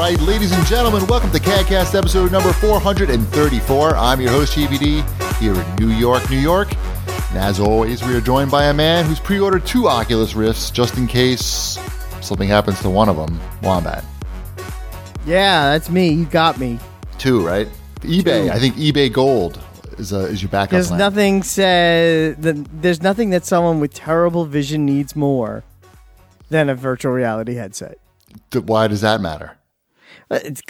right, ladies and gentlemen, welcome to CADcast episode number 434. I'm your host, GVD, here in New York, New York. And as always, we are joined by a man who's pre-ordered 2 Oculus Rifts just in case something happens to one of them. Wombat. Yeah, that's me. You got me. 2, right? eBay. 2. I think eBay Gold is your backup There's plan. there's nothing that someone with terrible vision needs more than a virtual reality headset. Why does that matter? It's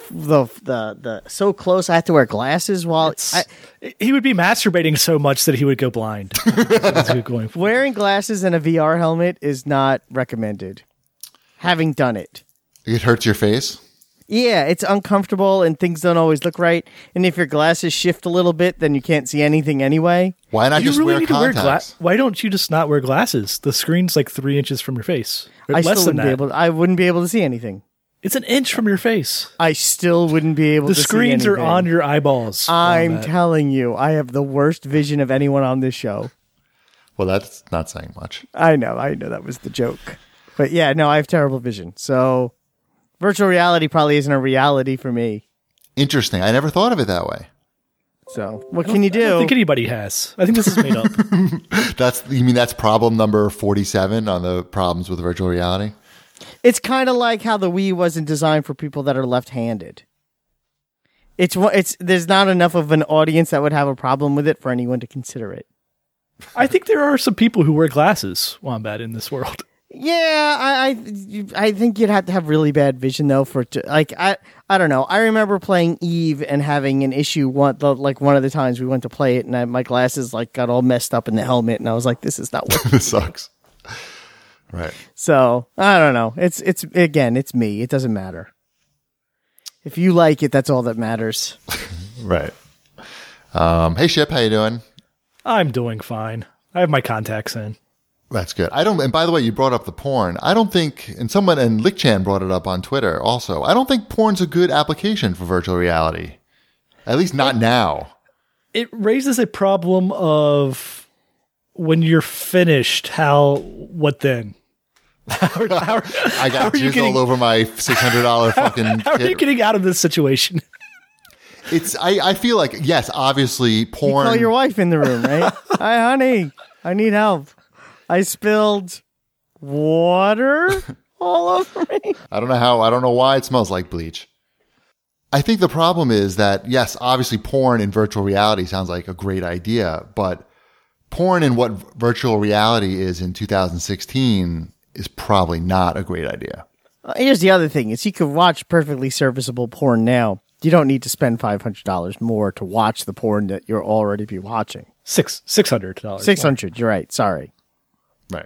the so close. I have to wear glasses while he would be masturbating so much that he would go blind. Wearing glasses and a VR helmet is not recommended. Having done it, It hurts your face? yeah, it's uncomfortable and things don't always look right. And if your glasses shift a little bit, then you can't see anything anyway. Why not just wear contacts? Why don't you just not wear glasses? The screen's like 3 inches from your face. Or less than that. I wouldn't be able to see anything. It's an inch from your face. I still wouldn't be able to see anything. The screens are on your eyeballs. I'm telling you, I have the worst vision of anyone on this show. Well, that's not saying much. I know that was the joke. But yeah, no, I have terrible vision. So virtual reality probably isn't a reality for me. Interesting. I never thought of it that way. So what can you do? I don't think anybody has. I think this is made up. You mean that's problem number 47 on the problems with virtual reality? It's kind of like how the Wii wasn't designed for people that are left-handed. There's not enough of an audience that would have a problem with it for anyone to consider it. I think there are some people who wear glasses, Wombat, in this world. Yeah, I think you'd have to have really bad vision though I don't know. I remember playing Eve and having an issue one of the times we went to play it, and my glasses got all messed up in the helmet, and I was like, this is not working. This sucks. Right. So I don't know. It's me. It doesn't matter. If you like it, that's all that matters. Right. Hey Ship, how you doing? I'm doing fine. I have my contacts in. That's good. And by the way, you brought up the porn. I don't think, and Lick Chan brought it up on Twitter also. I don't think porn's a good application for virtual reality. At least not now. It raises a problem of when you're finished, what then? I got jizz all over my $600 fucking How are you getting out of this situation? I feel like, yes, obviously porn. You call your wife in the room, right? Hi, honey. I need help. I spilled water all over me. I don't know why it smells like bleach. I think the problem is that, yes, obviously porn in virtual reality sounds like a great idea, but porn in what virtual reality is in 2016 is probably not a great idea. Here's the other thing is you could watch perfectly serviceable porn now. You don't need to spend $500 more to watch the porn that you'll already be watching. $600. $600. You're right. Sorry. Right.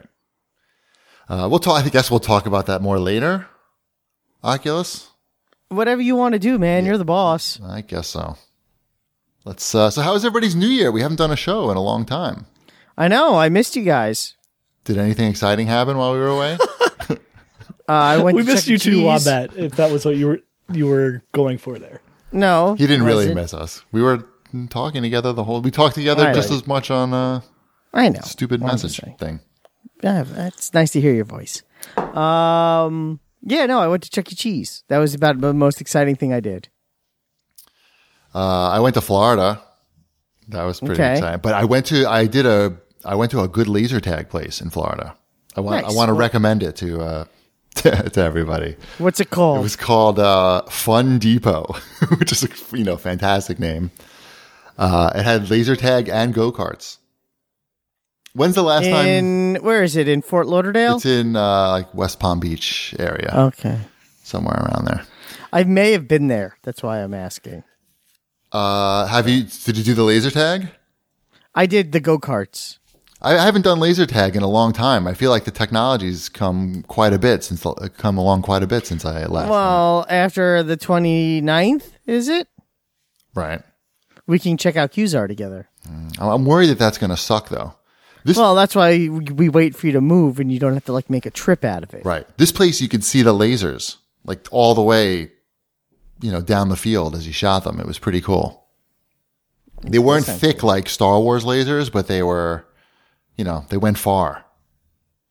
I guess we'll talk about that more later. Oculus? Whatever you want to do, man. Yeah. You're the boss. I guess so. Let's. So how was everybody's New Year? We haven't done a show in a long time. I know. I missed you guys. Did anything exciting happen while we were away? We missed you too, Wombat, if that was what you were going for there. No. He didn't really miss us. We were talking together we talked together just as much on I know. Stupid message thing. Yeah, it's nice to hear your voice. I went to Chuck E. Cheese. That was about the most exciting thing I did. I went to Florida. That was pretty exciting. But I went to a good laser tag place in Florida. I want to recommend it to everybody. What's it called? It was called Fun Depot, which is a fantastic name. It had laser tag and go-karts. When's the last time? Where is it? In Fort Lauderdale? It's in West Palm Beach area. Okay. Somewhere around there. I may have been there. That's why I'm asking. Did you do the laser tag? I did the go-karts. I haven't done laser tag in a long time. I feel like the technology's come along quite a bit since I left. Well, after the 29th, is it? Right. We can check out QZAR together. I'm worried that that's going to suck, though. That's why we wait for you to move, and you don't have to make a trip out of it. Right. This place, you could see the lasers all the way, down the field as you shot them. It was pretty cool. They weren't thick like Star Wars lasers, but they were, they went far.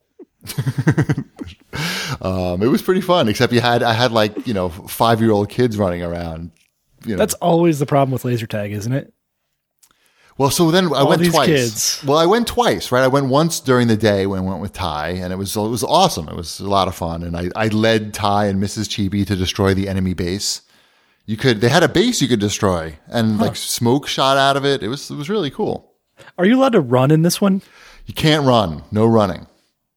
It was pretty fun, except I had like, 5-year-old kids running around. That's always the problem with laser tag, isn't it? Well, so then I went these twice. kids. Well, I went twice, right? I went once during the day when I went with Ty, and it was awesome. It was a lot of fun, and I led Ty and Mrs. Chibi to destroy the enemy base. They had a base you could destroy, and like smoke shot out of it. It was really cool. Are you allowed to run in this one? You can't run. No running.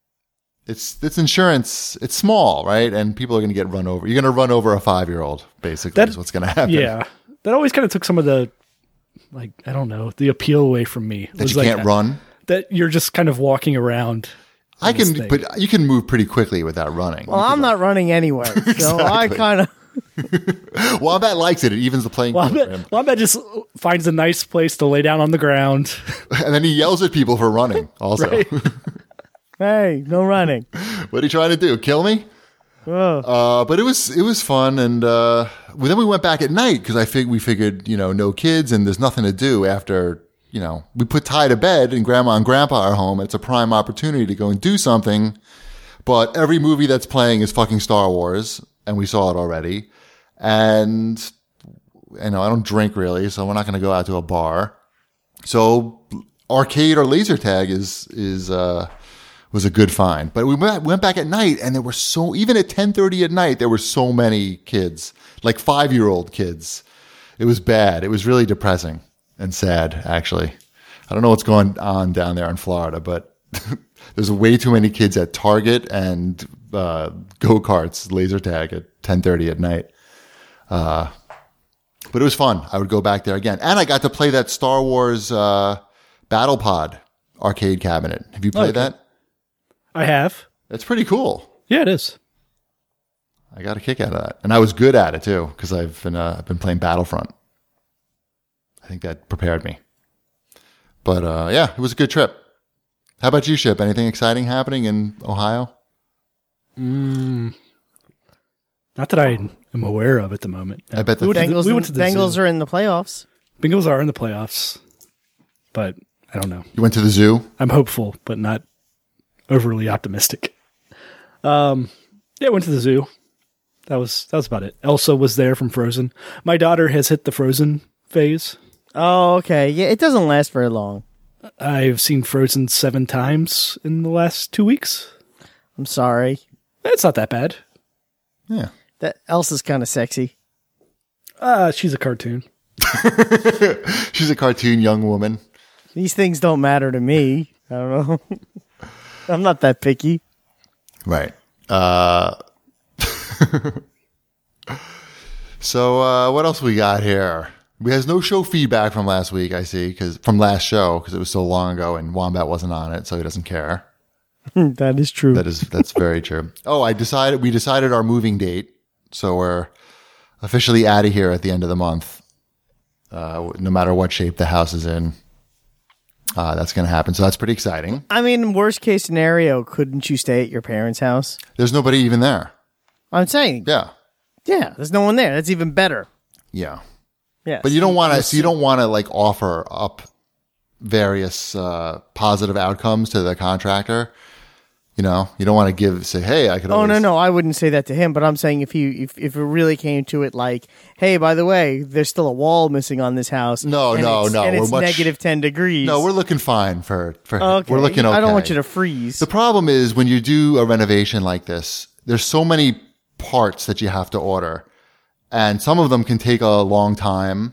It's insurance. It's small, right? And people are going to get run over. You're going to run over a 5-year-old, basically, is what's going to happen. Yeah. That always kind of took some of the, like, I don't know, the appeal away from me. That you can't run? That you're just kind of walking around. But you can move pretty quickly without running. Well, I'm not running anyway, so I kind of. Wombat likes it. It evens the playing field for him. Wombat just finds a nice place to lay down on the ground. And then he yells at people for running also. Right. Hey, no running. What are you trying to do? Kill me? But it was fun. And then we went back at night because we figured, no kids and there's nothing to do after, we put Ty to bed and Grandma and Grandpa are home. It's a prime opportunity to go and do something. But every movie that's playing is fucking Star Wars. And we saw it already. And, I don't drink really, so we're not going to go out to a bar. So arcade or laser tag was a good find. But we went back at night and even at 10:30 at night, there were so many kids, like 5-year-old kids. It was bad. It was really depressing and sad, actually. I don't know what's going on down there in Florida, but there's way too many kids at Target and go-karts, laser tag at 10:30 at night. But it was fun. I would go back there again. And I got to play that Star Wars Battle Pod arcade cabinet. Have you played that? I have. It's pretty cool. Yeah, it is. I got a kick out of that. And I was good at it too, because I've been playing Battlefront. I think that prepared me. But yeah, it was a good trip. How about you, Ship? Anything exciting happening in Ohio? Not that I am aware of at the moment. I bet the Bengals are in the playoffs. Bengals are in the playoffs, but I don't know. You went to the zoo? I'm hopeful, but not overly optimistic. Yeah, I went to the zoo. That was about it. Elsa was there from Frozen. My daughter has hit the Frozen phase. Oh, okay. Yeah, it doesn't last very long. I've seen Frozen 7 times in the last 2 weeks. I'm sorry. It's not that bad. Yeah. That Elsa's kind of sexy. She's a cartoon. She's a cartoon young woman. These things don't matter to me. I don't know. I'm not that picky. Right. So what else we got here? We has no show feedback from last week, I see, from last show, because it was so long ago and Wombat wasn't on it, so he doesn't care. That is true. That's very true. Oh, we decided our moving date, so we're officially out of here at the end of the month. No matter what shape the house is in, that's going to happen. So that's pretty exciting. I mean, worst case scenario, couldn't you stay at your parents' house? There's nobody even there. I'm saying. Yeah. Yeah, there's no one there. That's even better. Yeah. Yeah. But you don't want to. So you don't want to like offer up various positive outcomes to the contractor. You know, you don't want to say, "Hey, I could." Oh no, I wouldn't say that to him. But I'm saying if it really came to it, like, "Hey, by the way, there's still a wall missing on this house." No. And it's negative 10 degrees. No, we're looking fine for. Okay. We're looking okay. I don't want you to freeze. The problem is when you do a renovation like this, there's so many parts that you have to order, and some of them can take a long time,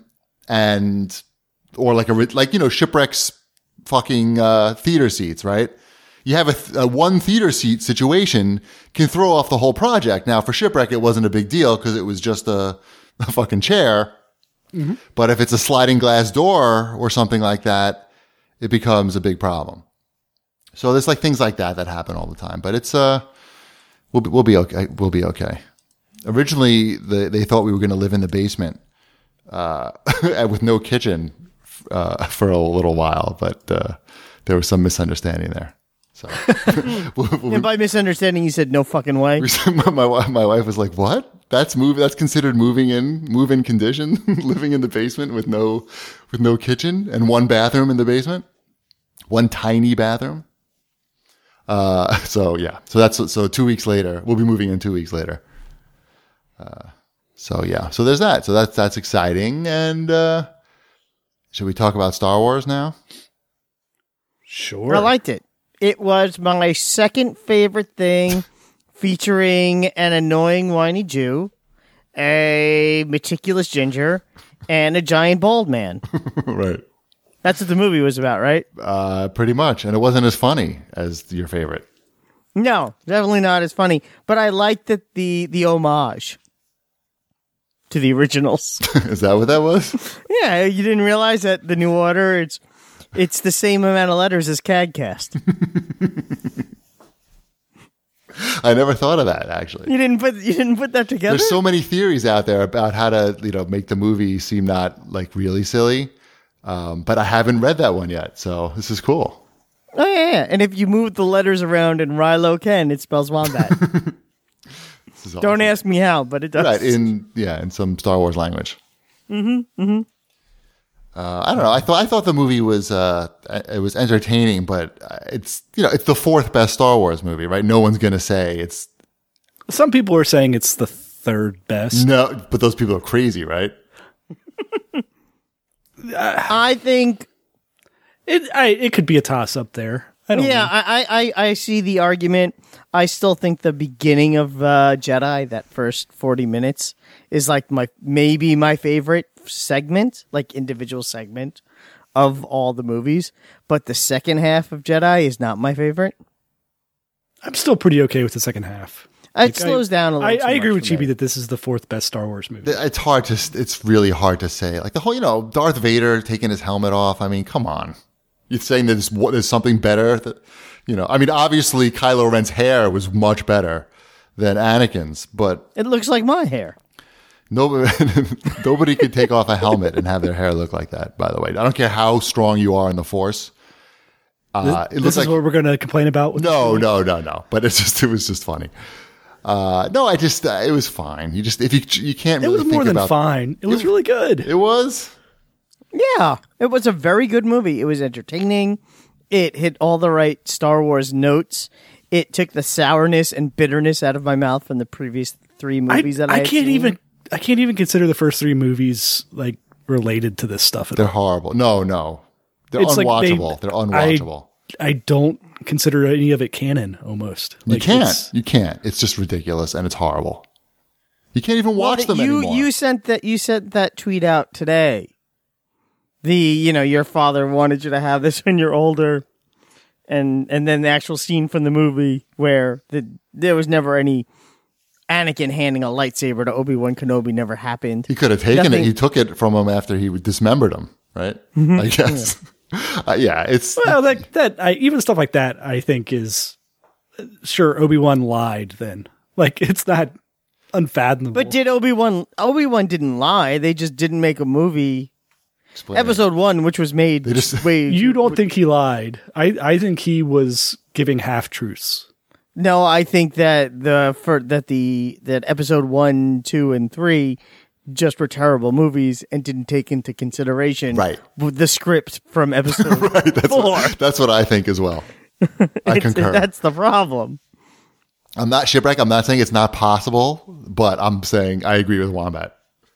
or Shipwreck's fucking theater seats, right? You have a one theater seat situation can throw off the whole project. Now for Shipwreck, it wasn't a big deal because it was just a fucking chair. Mm-hmm. But if it's a sliding glass door or something like that, it becomes a big problem. So there's like things like that happen all the time. But it's we'll be okay. We'll be okay. Originally, they thought we were going to live in the basement with no kitchen for a little while, but there was some misunderstanding there. So, and by misunderstanding, you said no fucking way. My wife was like, "What? That's considered move-in condition, living in the basement with no kitchen and one bathroom in the basement, one tiny bathroom." So yeah, so 2 weeks later, we'll be moving in 2 weeks later. So yeah, so there's that. So that's exciting. And should we talk about Star Wars now? Sure. I liked it. It was my second favorite thing, featuring an annoying whiny Jew, a meticulous ginger, and a giant bald man. Right. That's what the movie was about, right? Pretty much. And it wasn't as funny as your favorite. No, definitely not as funny. But I liked the homage to the originals. Is that what that was? Yeah, you didn't realize that the New Order, it's the same amount of letters as CADcast. I never thought of that, actually. You didn't put that together? There's so many theories out there about how to, make the movie seem not like really silly. But I haven't read that one yet, so this is cool. Oh yeah. And if you move the letters around in Rilo Ken, it spells Wombat. This is awesome. Don't ask me how, but it does. Right, in some Star Wars language. I don't know. I thought the movie was it was entertaining, but it's the fourth best Star Wars movie, right? No one's gonna say it's. Some people are saying it's the third best. No, but those people are crazy, right? I think it could be a toss up there. I don't know. I see the argument. I still think the beginning of Jedi, that first 40 minutes, is like maybe my favorite segment, like individual segment of all the movies. But the second half of Jedi is not my favorite. I'm still pretty okay with the second half. It slows down a little. I agree with Chibi Chibi that this is the fourth best Star Wars movie. It's really hard to say. Like the whole, Darth Vader taking his helmet off. I mean, come on. You're saying that there's something better that, obviously Kylo Ren's hair was much better than Anakin's, but it looks like my hair. Nobody could take off a helmet and have their hair look like that, by the way. I don't care how strong you are in the Force. This is what we're going to complain about? No. But it was just funny. It was fine. You can't really It was more think than fine. It was really good. It was? Yeah, it was a very good movie. It was entertaining. It hit all the right Star Wars notes. It took the sourness and bitterness out of my mouth from the previous three movies I can't even consider the first three movies like related to this stuff at all. They're horrible. No. They're unwatchable. They're unwatchable. I don't consider any of it canon almost. You can't. It's just ridiculous and it's horrible. You can't even watch them anymore. You sent that tweet out today. Your father wanted you to have this when you're older, and then the actual scene from the movie where there was never any Anakin handing a lightsaber to Obi-Wan Kenobi never happened. He could have taken it. He took it from him after he dismembered him, right? Mm-hmm. I guess. It's like that. Even stuff like that, I think is sure. Obi-Wan lied. Then, like, it's not unfathomable. But did Obi-Wan didn't lie? They just didn't make a movie. Explain Episode 1, which was made You don't think he lied? I think he was giving half truths. No, I think that that episode 1, 2, and 3 just were terrible movies and didn't take into consideration the script from episode 4. That's what I think as well. I concur. That's the problem. I'm not shipwreck. I'm not saying it's not possible, but I'm saying I agree with Wombat.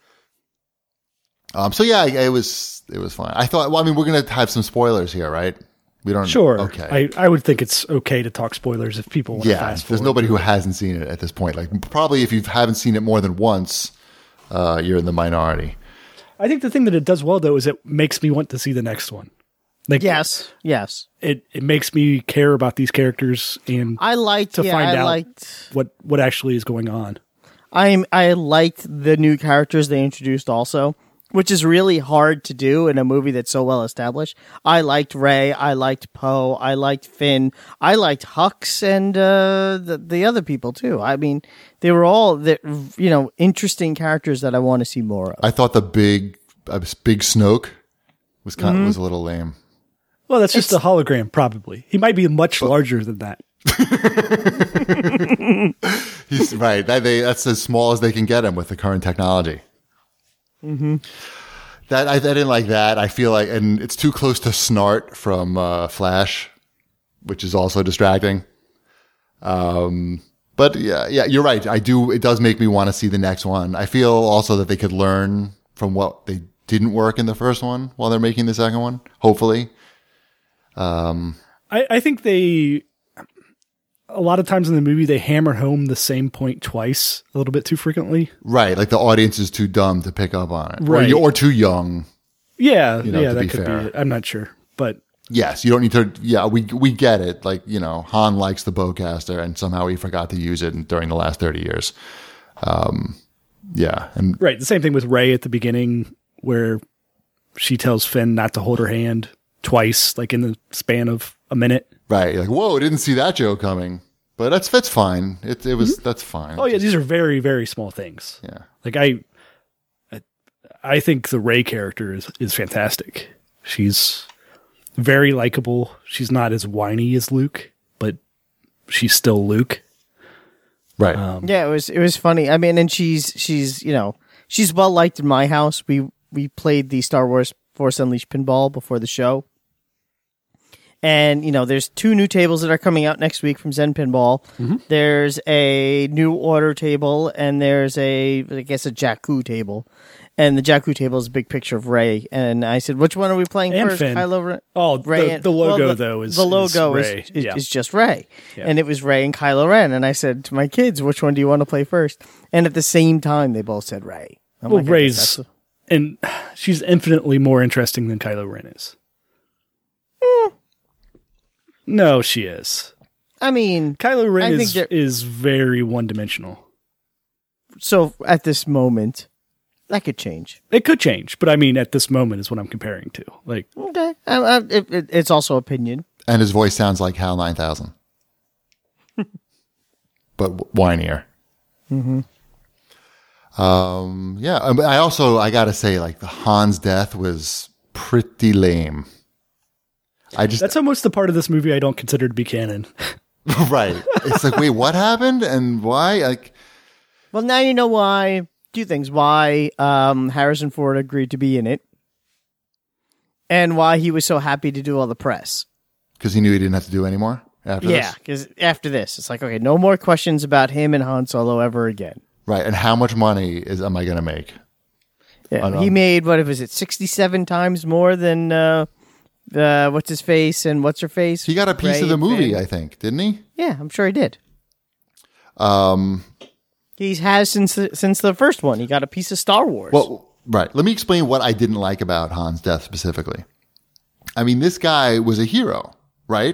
It was fine. I thought. Well, I mean, we're gonna have some spoilers here, right? We don't. Sure. Okay. I would think it's okay to talk spoilers if people want to fast forward. There's nobody who hasn't seen it at this point. Like, probably if you haven't seen it more than once, you're in the minority. I think the thing that it does well, though, is it makes me want to see the next one. Like, yes. It makes me care about these characters and find out what actually is going on. I liked the new characters they introduced also, which is really hard to do in a movie that's so well established. I liked Rey, I liked Poe, I liked Finn, I liked Hux, and the other people too. I mean, they were all interesting characters that I want to see more of. I thought the big Snoke was was a little lame. Well, that's just a hologram, probably. He might be much larger than that. He's right. That's as small as they can get him with the current technology. Mm-hmm. I didn't like that. I feel like, and it's too close to Snart from Flash, which is also distracting. But yeah, you're right. It does make me want to see the next one. I feel also that they could learn from what they didn't work in the first one while they're making the second one. Hopefully. I think a lot of times in the movie, they hammer home the same point twice a little bit too frequently. Right. Like the audience is too dumb to pick up on it. Right. Or too young. Yeah. To that be could fair. be it. I'm not sure, but Yes, you don't need to. Yeah, we get it. Like, Han likes the bowcaster, and somehow he forgot to use it during the last 30 years. Yeah, and right. The same thing with Rey at the beginning, where she tells Finn not to hold her hand twice, like in the span of a minute. right, like, whoa, I didn't see that joke coming. But that's fine. It was that's fine. Oh yeah, these are very, very small things. Yeah. Like I think the Rey character is fantastic. She's very likable. She's not as whiny as Luke, but she's still Luke. Right. Yeah, it was funny. I mean, and she's she's well liked in my house. We played the Star Wars Force Unleashed pinball before the show. And, there's 2 new tables that are coming out next week from Zen Pinball. Mm-hmm. There's a new order table, and there's I guess a Jakku table. And the Jakku table is a big picture of Rey. And I said, which one are we playing and first? Finn. Kylo Ren? Oh, Rey the logo, though, is the logo Rey. is just Rey. Yeah. And it was Rey and Kylo Ren. And I said to my kids, which one do you want to play first? And at the same time, they both said Rey. Well, Rey's... And she's infinitely more interesting than Kylo Ren is. No, she is. I mean... Kylo Ren is very one-dimensional. So, at this moment... That could change. It could change, but I mean, at this moment is what I'm comparing to. Like, okay, it's also opinion. And his voice sounds like HAL 9000, but whinier. Mm-hmm. Yeah, I gotta say, like, the Han's death was pretty lame. That's almost the part of this movie I don't consider to be canon. Right. It's like, wait, what happened and why? Like, well, now you know why. 2 things. Why Harrison Ford agreed to be in it, and why he was so happy to do all the press. Because he knew he didn't have to do anymore after this? Yeah, because after this, it's like, okay, no more questions about him and Han Solo ever again. Right, and how much money am I going to make? Yeah, he made, what was it, 67 times more than what's-his-face and what's-her-face? He got a piece of the movie, I think, didn't he? Yeah, I'm sure he did. He has since the first one. He got a piece of Star Wars. Well, right. Let me explain what I didn't like about Han's death specifically. I mean, this guy was a hero, right?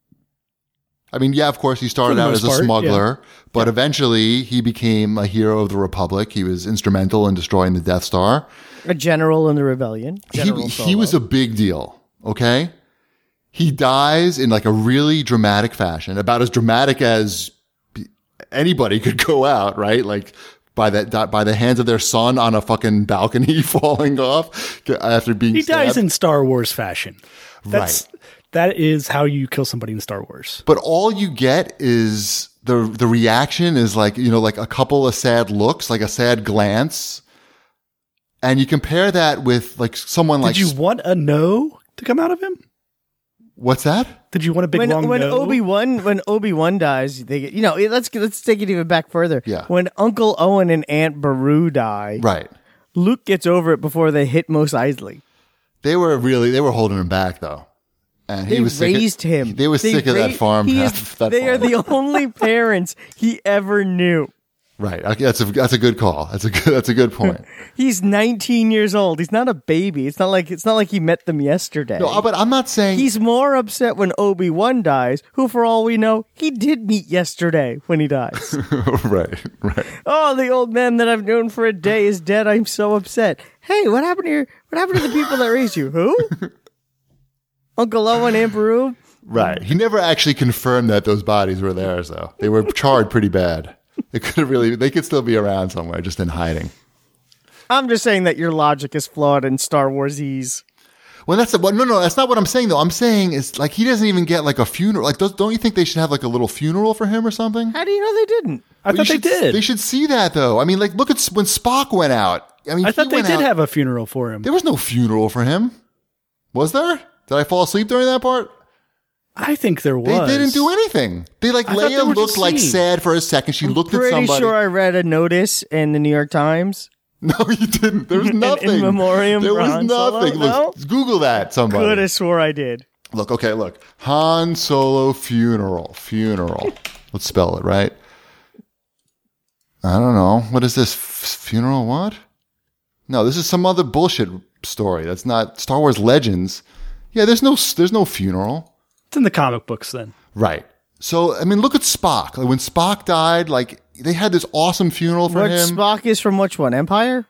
I mean, yeah, of course, he started out as a smuggler, but eventually he became a hero of the Republic. He was instrumental in destroying the Death Star. A general in the rebellion. He was a big deal, okay? He dies in like a really dramatic fashion, about as dramatic as anybody could go out, right? Like by the hands of their son on a fucking balcony falling off after being stabbed. He dies in Star Wars fashion. Right. That is how you kill somebody in Star Wars. But all you get is the reaction is like, like a couple of sad looks, like a sad glance. And you compare that with like someone like... Did you want a no to come out of him? What's that? Did you want a big long no? When Obi-Wan dies, they get, let's take it even back further. Yeah. When Uncle Owen and Aunt Beru die, right, Luke gets over it before they hit Mos Eisley. They were holding him back though. And they raised him. They were sick of that farm. They are the only parents he ever knew. Right. That's a good call. That's a good point. He's 19 years old. He's not a baby. It's not like he met them yesterday. No, but I'm not saying he's more upset when Obi-Wan dies, who for all we know, he did meet yesterday when he dies. Right. Oh, the old man that I've known for a day is dead. I'm so upset. Hey, what happened to the people that raised you? Who? Uncle Owen, Aunt Beru? Right. He never actually confirmed that those bodies were theirs though. They were charred pretty bad. They could still be around somewhere, just in hiding. I'm just saying that your logic is flawed in Star Wars-ese. Well, no, that's not what I'm saying, though. I'm saying it's like he doesn't even get like a funeral. Like, don't you think they should have like a little funeral for him or something? How do you know they didn't? I thought they did. They should see that, though. I mean, like, look at when Spock went out. I mean, I thought they did have a funeral for him. There was no funeral for him. Was there? Did I fall asleep during that part? I think there They was. didn't do anything. They like I thought they Leia were looked just like seen. sad for a second. She looked at Pretty somebody. sure I read a notice in the New York Times. No, you didn't. There was nothing. in memoriam There for was Han Solo? nothing. Look, Google that. Somebody. Could have swore I did. Look. Okay. Look. Han Solo funeral. Funeral. Let's spell it right. I don't know. What is this? Funeral? What? No, this is some other bullshit story. That's not Star Wars Legends. Yeah, there's no funeral. It's in the comic books then. Right. So, I mean, look at Spock. Like, when Spock died, like, they had this awesome funeral for What him. Spock is from which one? Empire?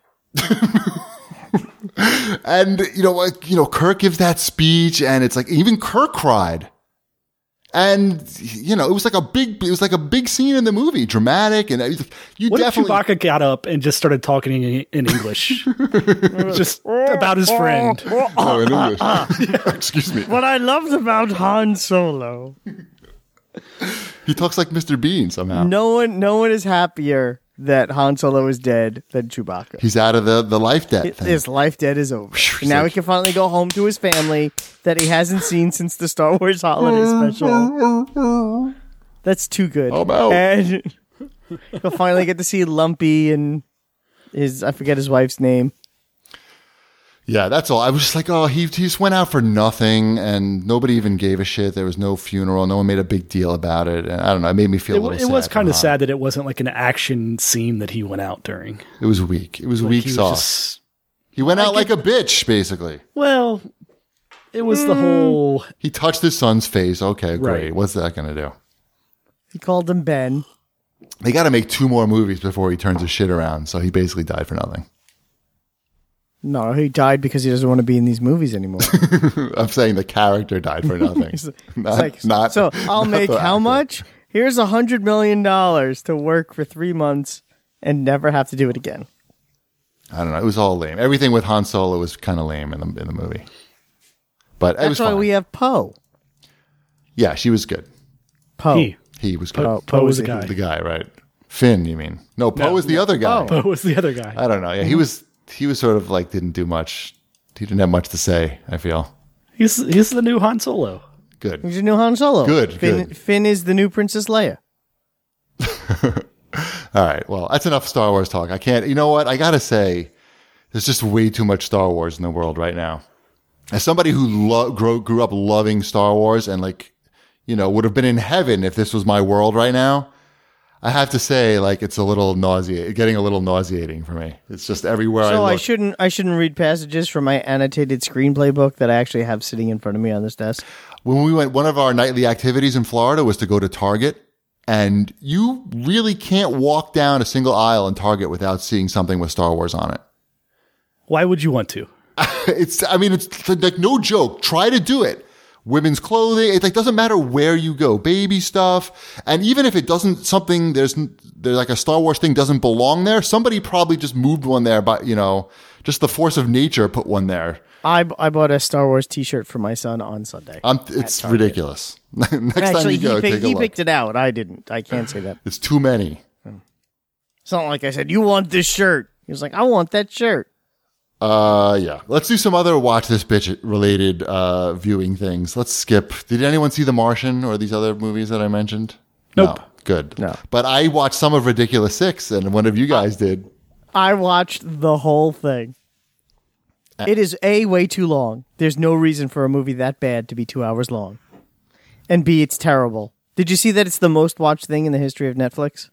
And, Kirk gives that speech, and it's like, even Kirk cried. And, it was like a big scene in the movie, dramatic, and you What if definitely. Chewbacca got up and just started talking in English? Just about his friend. Oh, in English. Excuse me. What I loved about Han Solo. He talks like Mr. Bean somehow. No one is happier that Han Solo is dead than Chewbacca. He's out of the life debt thing. His life debt is over. He's Now like- he can finally go home to his family that he hasn't seen since the Star Wars holiday special. That's too good. I'm out. And he'll finally get to see Lumpy and I forget his wife's name. Yeah, that's all. I was just like, oh, he just went out for nothing, and nobody even gave a shit. There was no funeral. No one made a big deal about it. And I don't know. It made me feel a little sad. It was kind for of Han. sad that it wasn't like an action scene that he went out during. It was weak. It was Like, weak he was sauce. just- He went out like a bitch, basically. well, it was the whole. He touched his son's face. Okay, great. Right. What's that going to do? He called him Ben. They got to make 2 more movies before he turns his shit around. So he basically died for nothing. No, he died because he doesn't want to be in these movies anymore. I'm saying the character died for nothing. It's like, not so I'll not make the how actor. much? Here's $100 million to work for 3 months and never have to do it again. I don't know. It was all lame. Everything with Han Solo was kind of lame in the movie. But it was That's why fine. we have Poe. Yeah, she was good. Poe. He was good. Poe was is the a guy. The guy, right? Finn, you mean? No, Poe was the other guy. Poe was the other guy. I don't know. Yeah, he was sort of like didn't do much. He didn't have much to say, I feel. He's the new Han Solo. Good. He's your new Han Solo. Good, Finn, good. Finn is the new Princess Leia. All right. Well, that's enough Star Wars talk. I can't. You know what? I gotta say, there's just way too much Star Wars in the world right now. As somebody who grew up loving Star Wars and would have been in heaven if this was my world right now, I have to say, it's getting a little nauseating for me. It's just everywhere I So look. I shouldn't read passages from my annotated screenplay book that I actually have sitting in front of me on this desk. When we went, one of our nightly activities in Florida was to go to Target, and you really can't walk down a single aisle in Target without seeing something with Star Wars on it. Why would you want to? It's like no joke. Try to do it. Women's clothing. It doesn't matter where you go. Baby stuff. And even if it doesn't, there's like a Star Wars thing doesn't belong there. Somebody probably just moved one there, but just the force of nature put one there. I bought a Star Wars T-shirt for my son on Sunday. It's ridiculous. Next time Actually, you go, take a he look. picked it out. I didn't. I can't say that. It's too many. It's not like I said, you want this shirt. He was like, I want that shirt. Yeah. Let's do some other watch this bitch related viewing things. Let's skip. Did anyone see The Martian or these other movies that I mentioned? Nope. No. Good. No. But I watched some of Ridiculous 6, and one of you guys did. I watched the whole thing. It is A, way too long. There's no reason for a movie that bad to be 2 hours long. And B, it's terrible. Did you see that it's the most watched thing in the history of Netflix?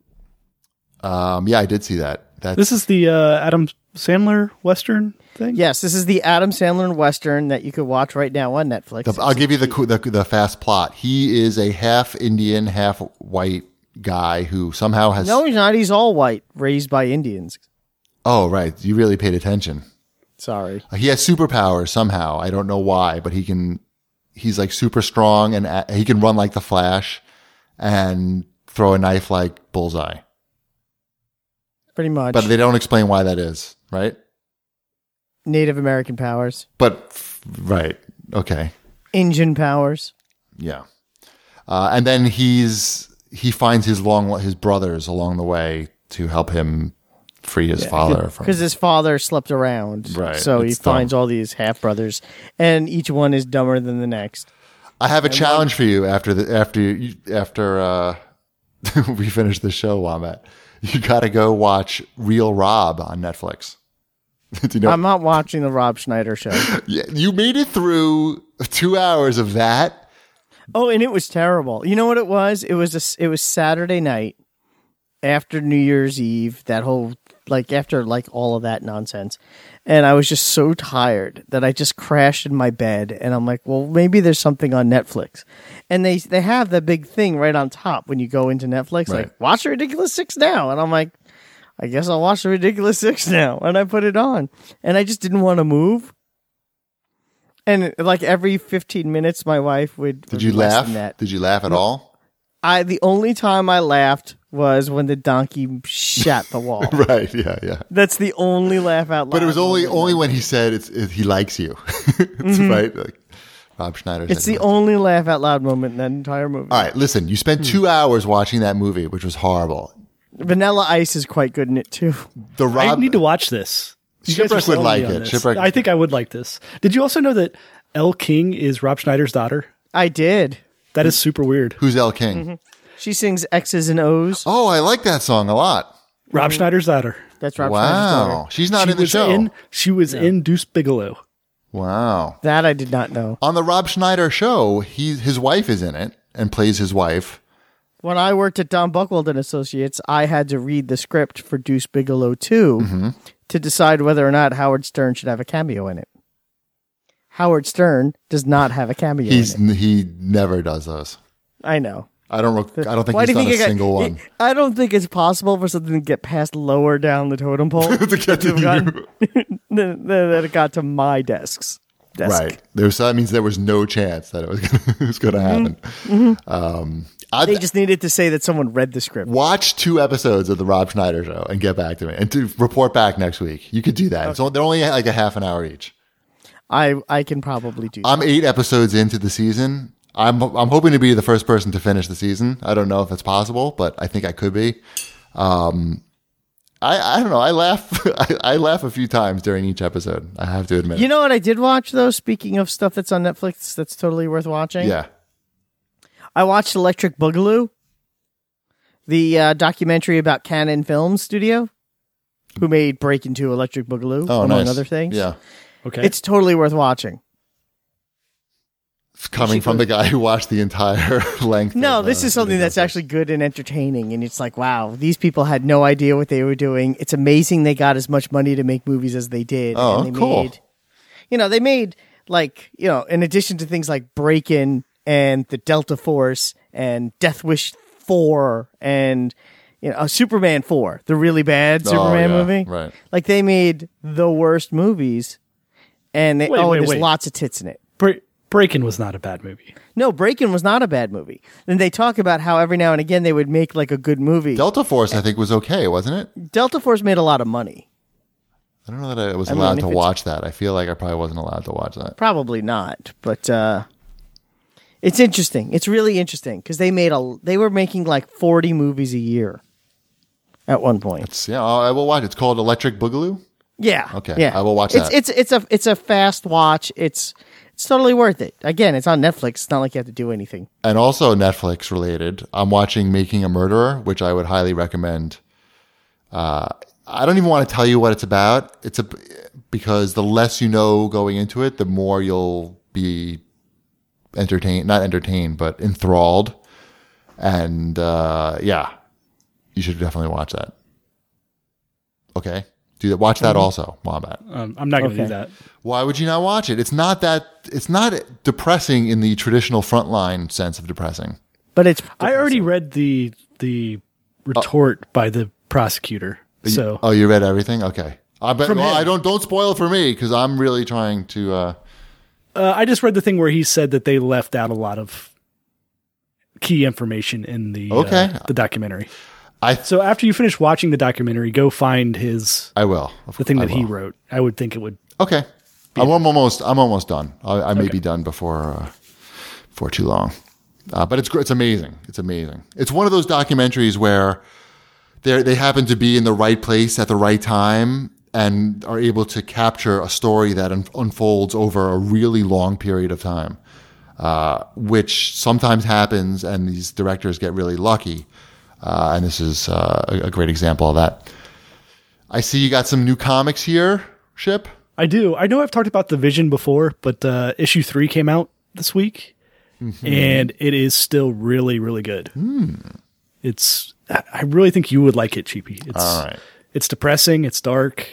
Yeah, I did see that. This is the Adam Sandler Western thing? Yes, this is the Adam Sandler Western that you could watch right now on Netflix. I'll give you the fast plot. He is a half Indian, half white guy who somehow has. No, he's not. He's all white, raised by Indians. Oh, right. You really paid attention. Sorry. He has superpowers somehow. I don't know why, but he's like super strong and he can run like the Flash and throw a knife like Bullseye. Pretty much. But they don't explain why that is, right? Native American powers. But, right. Okay. Indian powers. Yeah. And then he finds his brothers along the way to help him free his father from. Because his father slept around. Right. So he It's finds dumb. all these half brothers, and each one is dumber than the next. I have a challenge for you after we finish the show, Wombat. You got to go watch Real Rob on Netflix. Do you know? I'm not watching the Rob Schneider show. Yeah, you made it through 2 hours of that. Oh, and it was terrible. You know what it was? It was Saturday night after New Year's Eve, after all of that nonsense. And I was just so tired that I just crashed in my bed, and I'm like, well, maybe there's something on Netflix. And they have the big thing right on top when you go into Netflix, Right. like, watch The Ridiculous Six now. And I'm like, I guess I'll watch The Ridiculous Six now. And I put it on, and I just didn't want to move. And like every 15 minutes, my wife would. Did you laugh? Did you laugh at all? The only time I laughed was when the donkey shat the wall. Right. Yeah. That's the only laugh out loud. But it was only when he said he likes you. It's right. Like Rob Schneider. It's said the only laugh out loud moment in that entire movie. All right. Listen, you spent 2 hours watching that movie, which was horrible. Vanilla Ice is quite good in it too. The I need to watch this. You guys are Shipwreck would selling me like on it. this. Shipwreck. I think I would like this. Did you also know that Elle King is Rob Schneider's daughter? I did. That is super weird. Who's Elle King? She sings X's and O's. Oh, I like that song a lot. Rob Schneider's daughter. That's Rob Schneider's Wow. daughter. She's not She in the was show. She was in Deuce Bigelow. Wow. That I did not know. On the Rob Schneider show, his wife is in it and plays his wife. When I worked at Don Buchwald and Associates, I had to read the script for Deuce Bigelow 2 to decide whether or not Howard Stern should have a cameo in it. Howard Stern does not have a cameo in it. He never does those. I know. I don't think Why do he's you done a think single one. I don't think it's possible for something to get passed lower down the totem pole To get to have gotten- you. than it got to my desk. Right. That means there was no chance that it was going to happen. They just needed to say that someone read the script. Watch 2 episodes of the Rob Schneider show and get back to me and to report back next week. You could do that. They're only like a half an hour each. I can probably do that. I'm 8 episodes into the season. I'm hoping to be the first person to finish the season. I don't know if it's possible, but I think I could be. I don't know. I laugh. I laugh a few times during each episode. I have to admit. You know what I did watch, though? Speaking of stuff that's on Netflix that's totally worth watching? Yeah. I watched Electric Boogaloo, the documentary about Canon Film Studio, who made Break Into Electric Boogaloo, among nice. other things. Yeah. Okay. It's totally worth watching. It's coming from the guy who watched the entire length. No, of, this is something that's actually good and entertaining, and it's like, wow, these people had no idea what they were doing. It's amazing they got as much money to make movies as they did. Oh, and they cool. they made, like, in addition to things like Break-In and the Delta Force and Death Wish 4 and Superman 4, the really bad Superman movie. Right. Like, they made the worst movies, and there's wait. lots of tits in it. Breakin' was not a bad movie. No, Breakin' was not a bad movie. Then they talk about how every now and again they would make like a good movie. Delta Force, I think, was okay, wasn't it? Delta Force made a lot of money. I don't know that I was mean, allowed if to it's- watch that. I feel like I probably wasn't allowed to watch that. Probably not, but it's interesting. It's really interesting because they were making like 40 movies a year at one point. I will watch. It's called Electric Boogaloo. Yeah. Okay, Yeah. I will watch that. It's a fast watch. It's totally worth it. Again, it's on Netflix. It's not like you have to do anything. And also Netflix related, I'm watching Making a Murderer, which I would highly recommend. I don't even want to tell you what it's about. Because the less you know going into it, the more you'll be not entertained, but enthralled. And you should definitely watch that. Okay, do that. Watch that also, Wombat. I'm not going to do that. Why would you not watch it? It's not depressing in the traditional frontline sense of depressing. But it's. I already read the retort by the prosecutor. So Oh, you read everything? Okay. I bet. From Well, him. don't spoil it for me because I'm really trying to. I just read the thing where he said that they left out a lot of key information in the the documentary. So after you finish watching the documentary, go find I will. the thing I that he will. wrote. I would think it would. Okay. I'm almost done. I may be done before too long. But it's amazing. It's amazing. It's one of those documentaries where they happen to be in the right place at the right time and are able to capture a story that unfolds over a really long period of time. which sometimes happens, and these directors get really lucky. And this is a great example of that. I see you got some new comics here, Ship. I do. I know I've talked about The Vision before, but issue 3 came out this week, and it is still really, really good. I really think you would like it, Cheapy. All right. It's depressing. It's dark.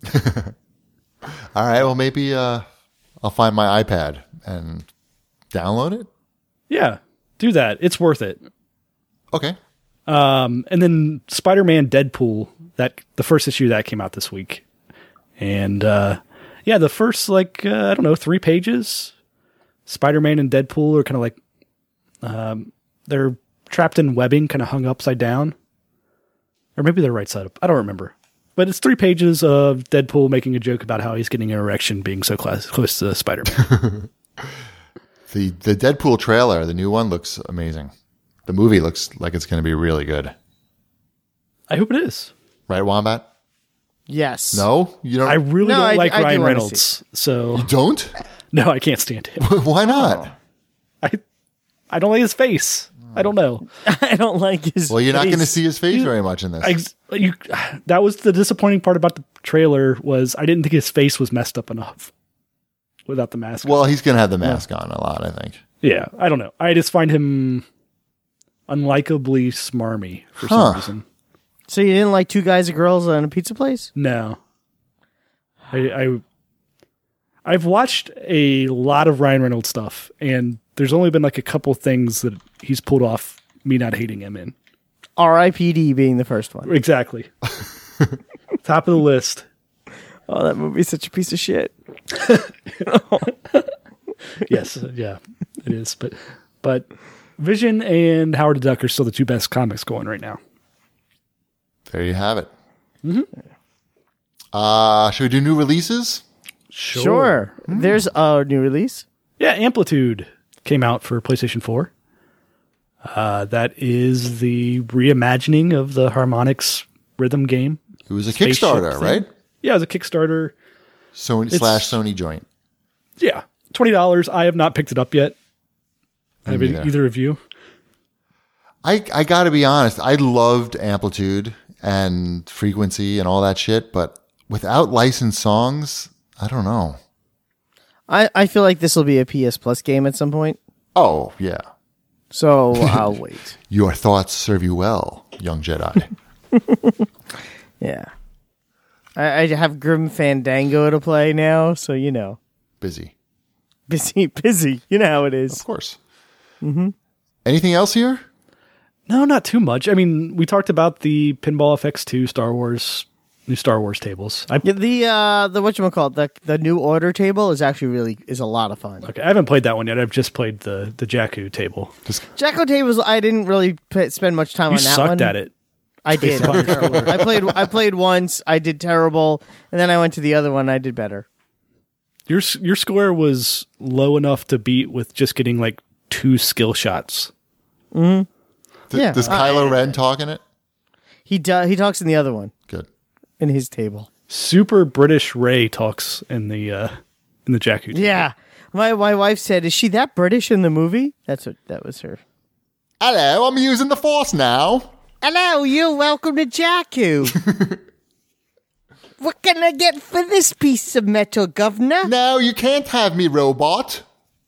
All right. Well, maybe I'll find my iPad and download it. Yeah, do that. It's worth it. Okay. And then Spider-Man Deadpool, the first issue that came out this week. And the first 3 pages, Spider-Man and Deadpool are kind of like they're trapped in webbing, kind of hung upside down. Or maybe they're right side up. I don't remember. But it's 3 pages of Deadpool making a joke about how he's getting an erection being so close to Spider-Man. The Deadpool trailer, the new one, looks amazing. The movie looks like it's going to be really good. I hope it is. Right, Wombat? Yes. No? You don't? I really No, don't like I do Ryan wanna Reynolds. So You don't? no, I can't stand him. Why not? I don't like his face. I don't know. I don't like his Well, you're not going to face. see his face very much in this. That was the disappointing part about the trailer was I didn't think his face was messed up enough without the mask. Well, he's going to have the mask on a lot, I think. Yeah, I don't know. I just find him unlikably smarmy for some reason. So you didn't like Two Guys and Girls on a Pizza Place? No. I've watched a lot of Ryan Reynolds stuff, and there's only been like a couple things that he's pulled off me not hating him in. R.I.P.D. being the first one. Exactly. Top of the list. Oh, that movie's such a piece of shit. Yes, yeah, it is. But Vision and Howard the Duck are still the 2 best comics going right now. There you have it. Should we do new releases? Sure. There's a new release. Yeah, Amplitude came out for PlayStation 4. That is the reimagining of the Harmonix rhythm game. It was a Spaceship Kickstarter, thing. right? Yeah, it was a Kickstarter. Sony joint. Yeah, $20. I have not picked it up yet. Have neither. either of you? I got to be honest. I loved Amplitude and Frequency and all that shit, but without licensed songs, I don't know. I feel like this will be a PS Plus game at some point. Oh, yeah. So I'll wait. Your thoughts serve you well, young Jedi. Yeah. I have Grim Fandango to play now, so you know. Busy. Busy. You know how it is. Of course. Anything else here? No, not too much. I mean, we talked about the Pinball FX2 new Star Wars tables. Yeah, the whatchamacallit, the New Order table is actually is a lot of fun. Okay, I haven't played that one yet. I've just played the Jakku table. Jacko tables, I didn't really spend much time You on that sucked one. at it. I did. I'm terrible. I played once. I did terrible, and then I went to the other one. I did better. Your score was low enough to beat with just getting like 2 skill shots. Yeah. Does Kylo Ren talk in it? He talks in the other one, Good. in his table. Super British Ray talks in the Jakku table. Yeah. My wife said, "Is she that British in the movie?" That was her. Hello, I'm using the Force now. Hello, you. Welcome to Jakku. What can I get for this piece of metal, governor? No, you can't have me, robot.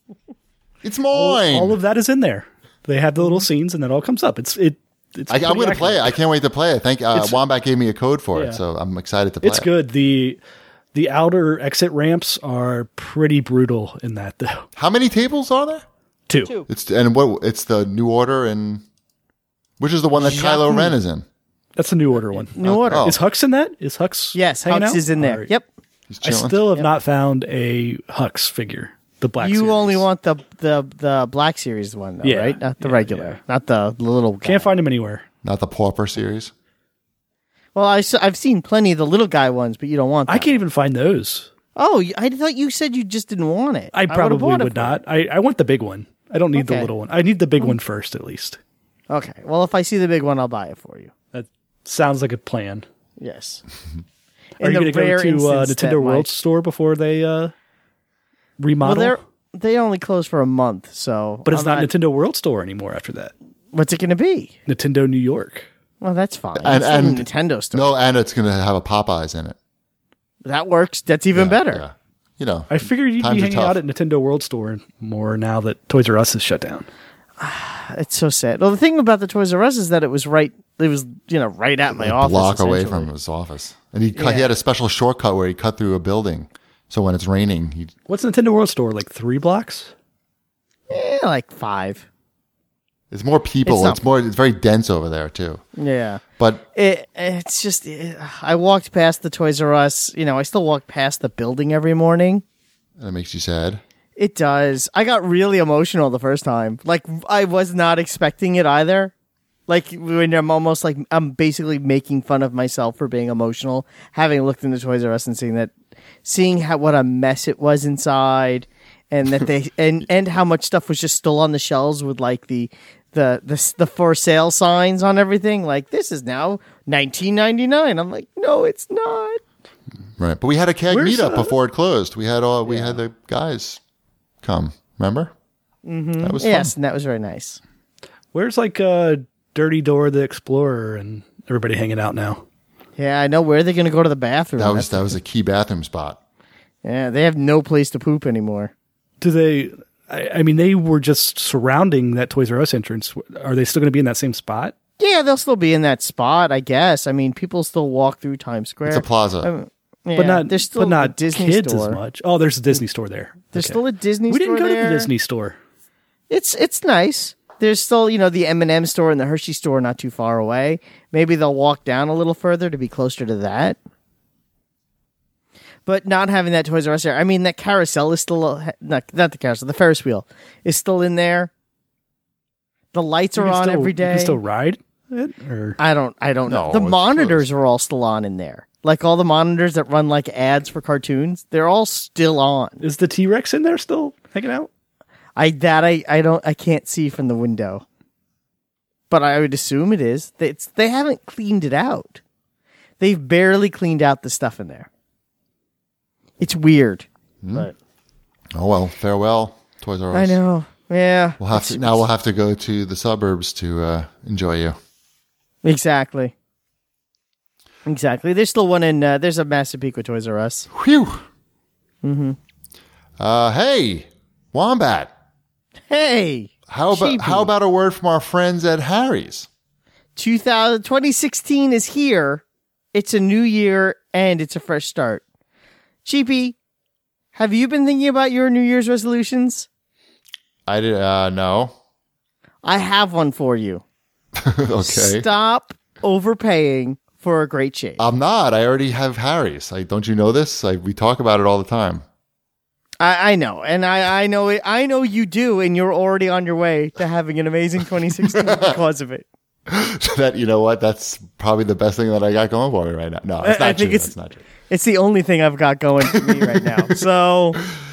It's mine. All of that is in there. They have the little scenes, and that all comes up. It's I'm going to play it. I can't wait to play it. Thank Wombat gave me a code for Yeah. it, so I'm excited to play It's it. good. The outer exit ramps are pretty brutal in that, though. How many tables are there? 2. It's the New Order, and which is the one that Kylo Ren is in? That's the New Order one. New Order. Oh. Is Hux in that? Is Hux? Yes, hanging Hux out? is in there. All right. Yep. He's I chilling. still have not found a Hux figure. The black. You series. only want the Black Series one, though, Yeah. right? Not the Yeah, regular, yeah. not the little guy. Can't find him anywhere. Not the Pauper series. Well, I've seen plenty of the little guy ones, but you don't want that. I can't even find those. Oh, I thought you said you just didn't want it. I would've probably bought it would for you. not. I want the big one. I don't need the Okay. little one. I need the big one first, at least. Okay. Well, if I see the big one, I'll buy it for you. That sounds like a plan. Yes. Are you going to go to instance that Nintendo World my- Store before they remodel? Well, they only closed for a month, so. But it's not Nintendo World Store anymore after that. What's it going to be? Nintendo New York. Well, that's fine. And It's still a Nintendo store. No, and it's going to have a Popeyes in it. That works. That's even better. Yeah. You know, I figured you'd times be are hanging tough. out at Nintendo World Store more now that Toys R Us is shut down. It's so sad. Well, the thing about the Toys R Us is that it was right at my office. block away essentially. from his office. And he had a special shortcut where he cut through a building. So when it's raining, he What's Nintendo World Store? Like 3 blocks? Like 5. it's more people. It's not- It's very dense over there too. Yeah. But It's just, I walked past the Toys R Us. I still walk past the building every morning. that makes you sad. It does. I got really emotional the first time. Like, I was not expecting it either. Like, when I'm basically making fun of myself for being emotional, having looked into Toys R Us and seeing what a mess it was inside, and that they, and how much stuff was just still on the shelves with like the for sale signs on everything. Like, this is now $19.99. I'm like, no, it's not. Right. But we had a keg Where's, meetup before it closed. We had the guys come. Remember? Mm-hmm. That was fun. Yes, and that was very nice. Where's like Dirty Door the Explorer and everybody hanging out now? Yeah, I know. Where are they going to go to the bathroom? That was a key bathroom spot. Yeah, they have no place to poop anymore. Do they? I mean, they were just surrounding that Toys R Us entrance. Are they still going to be in that same spot? Yeah, they'll still be in that spot, I guess. I mean, people still walk through Times Square. It's a plaza. Yeah, But not, there's still but not a Disney kids store. as much. Oh, there's a Disney store there. There's Okay. still a Disney We store didn't go there. to the Disney store. It's nice. There's still, the M&M store and the Hershey store not too far away. Maybe they'll walk down a little further to be closer to that. But not having that Toys R Us there. I mean, that carousel is still, not the carousel, the Ferris wheel is still in there. The lights are on every day. You can still ride it? Or? I don't know. No, The it's monitors are all still on in there. Like all the monitors that run like ads for cartoons, they're all still on. Is the T-Rex in there still hanging out? I can't see from the window. But I would assume it is. They haven't cleaned it out. They've barely cleaned out the stuff in there. It's weird. But Oh well, farewell, Toys R Us. I know. Yeah. We'll have to go to the suburbs to enjoy you. Exactly. There's still one in there's a Massapequa Toys R Us. Whew. Mm-hmm. Hey, Wombat. Hey. How about a word from our friends at Harry's? 2016 is here. It's a new year and it's a fresh start. Cheapy, have you been thinking about your New Year's resolutions? I did. No. I have one for you. Okay. Stop overpaying for a great shave. I'm not. I already have Harry's. Don't you know this? We talk about it all the time. I know, and I know it. I know you do, and you're already on your way to having an amazing 2016 because of it. That, you know what? That's probably the best thing that I got going for me right now. No, it's I not think true. it's- That's not true. It's the only thing I've got going for me right now. So,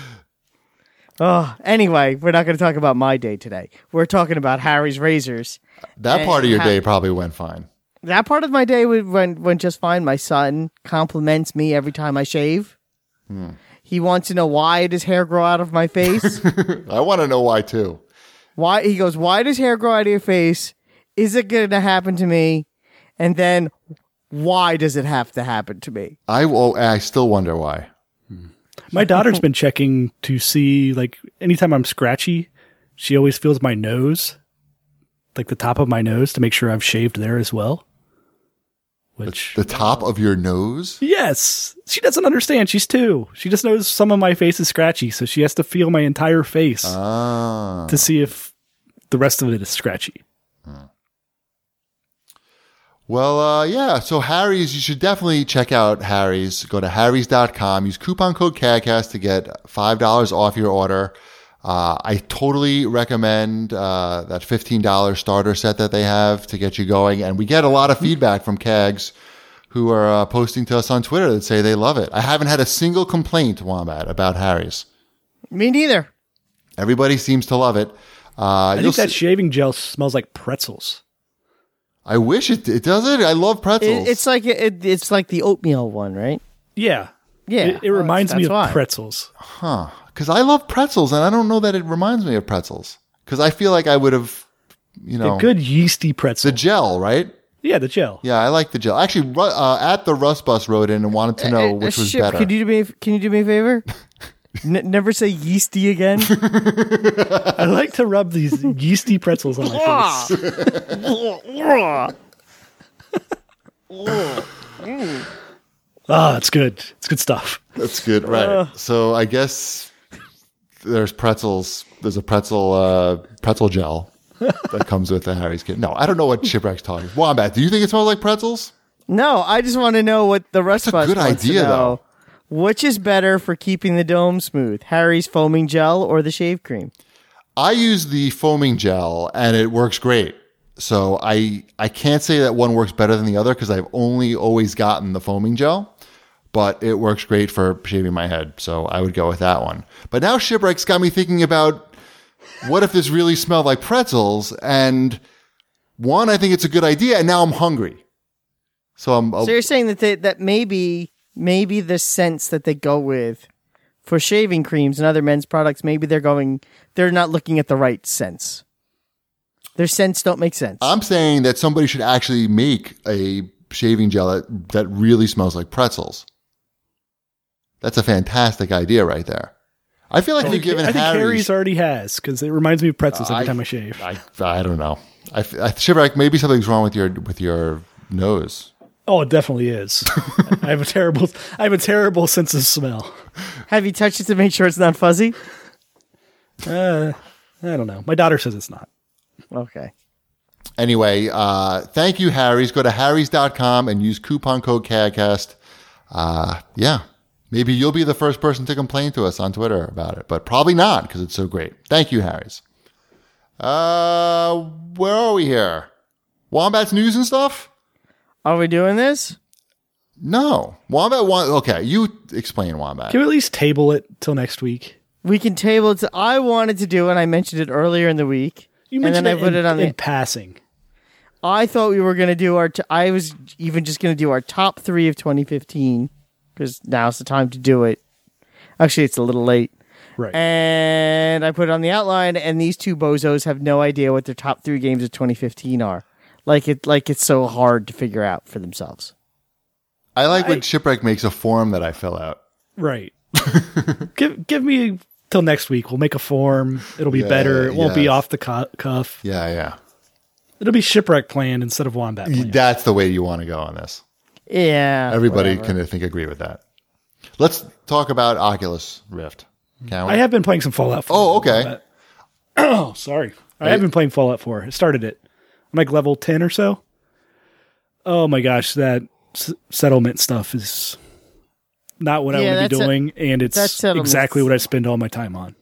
anyway, we're not going to talk about my day today. We're talking about Harry's razors. That part of your day probably went fine. That part of my day went just fine. My son compliments me every time I shave. He wants to know why does hair grow out of my face. I want to know why too. Why he goes, why does hair grow out of your face? Is it going to happen to me? And then, why does it have to happen to me? I still wonder why. My daughter's been checking to see, like, anytime I'm scratchy, she always feels my nose, like the top of my nose, to make sure I've shaved there as well. Which, The top of your nose? yes, she doesn't understand. She's 2. She just knows some of my face is scratchy, so she has to feel my entire face Ah. to see if the rest of it is scratchy. Well, yeah. So Harry's, you should definitely check out Harry's. Go to harrys.com. Use coupon code CADCAST to get $5 off your order. I totally recommend that $15 starter set that they have to get you going. And we get a lot of feedback from CAGs who are posting to us on Twitter that say they love it. I haven't had a single complaint, Wombat, about Harry's. Me neither. Everybody seems to love it. I think that shaving gel smells like pretzels. I wish it does it. I love pretzels. It's like the oatmeal one, right? Yeah. Yeah, It reminds me that's of why. pretzels. Huh. Because I love pretzels, and I don't know that it reminds me of pretzels. Because I feel like I would have, A good yeasty pretzel. the gel, right? Yeah, the gel. Yeah, I like the gel. Actually, at the Rust Bus wrote in and wanted to know which was Ship, better. Can you do me a favor? Never say yeasty again. I like to rub these yeasty pretzels on my face. It's good. It's good stuff. That's good, right? So I guess there's pretzels. There's a pretzel gel that comes with the Harry's kit. No, I don't know what Shipwreck's talking. Wombat, do you think it smells like pretzels? No, I just want to know what the rest of us good wants idea, to know. though. Which is better for keeping the dome smooth, Harry's foaming gel or the shave cream? I use the foaming gel, and it works great. So I can't say that one works better than the other because I've only always gotten the foaming gel, but it works great for shaving my head. So I would go with that one. But now Shipwreck's got me thinking about what if this really smelled like pretzels? And one, I think it's a good idea, and now I'm hungry. So you're saying that maybe the scents that they go with for shaving creams and other men's products, maybe they're not looking at the right scents. Their scents don't make sense. I'm saying that somebody should actually make a shaving gel that really smells like pretzels. That's a fantastic idea right there. I feel like you've given I think Harry's Harry's already has because it reminds me of pretzels every time I shave. I don't know. Shipwreck, maybe something's wrong with your nose. Oh, it definitely is. I have a terrible sense of smell. Have you touched it to make sure it's not fuzzy? I don't know. My daughter says it's not. Okay. Anyway, thank you, Harry's. Go to harrys.com and use coupon code CAGCAST. Yeah. Maybe you'll be the first person to complain to us on Twitter about it, but probably not because it's so great. Thank you, Harry's. Where are we here? Wombat's news and stuff? Are we doing this? No. Okay, you explain Wombat. Can we at least table it till next week? We can table it. I wanted to do it. I mentioned it earlier in the week. You mentioned and then I put it on in passing. I thought we were going to do I was even just going to do our top 3 of 2015 because now's the time to do it. Actually, it's a little late. Right. And I put it on the outline, and these two bozos have no idea what their top 3 games of 2015 are. Like it's so hard to figure out for themselves. I like when Shipwreck makes a form that I fill out. Right. Give me till next week. We'll make a form. It'll be better. It won't be off the cuff. Yeah. It'll be Shipwreck planned instead of Wombat planned. That's the way you want to go on this. Yeah. Everybody whatever. can, I think, agree with that. Let's talk about Oculus Rift. Can we? I have been playing some Fallout 4. Oh, okay. Oh, sorry. I have been playing Fallout 4. I started it. I'm like level 10 or so. Oh my gosh, that settlement stuff is not what I want to be doing, and it's exactly what I spend all my time on.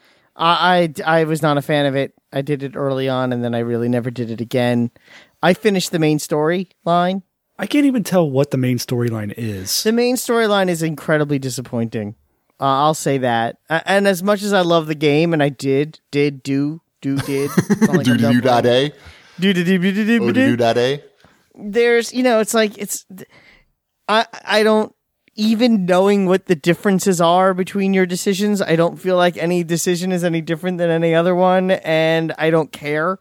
I was not a fan of it. I did it early on, and then I really never did it again. I finished the main storyline. I can't even tell what the main storyline is. The main storyline is incredibly disappointing. I'll say that. And as much as I love the game, and I did. Do-do-do-da-day? Do-do-do-da-day? There's, it's like, I don't, even knowing what the differences are between your decisions, I don't feel like any decision is any different than any other one, and I don't care.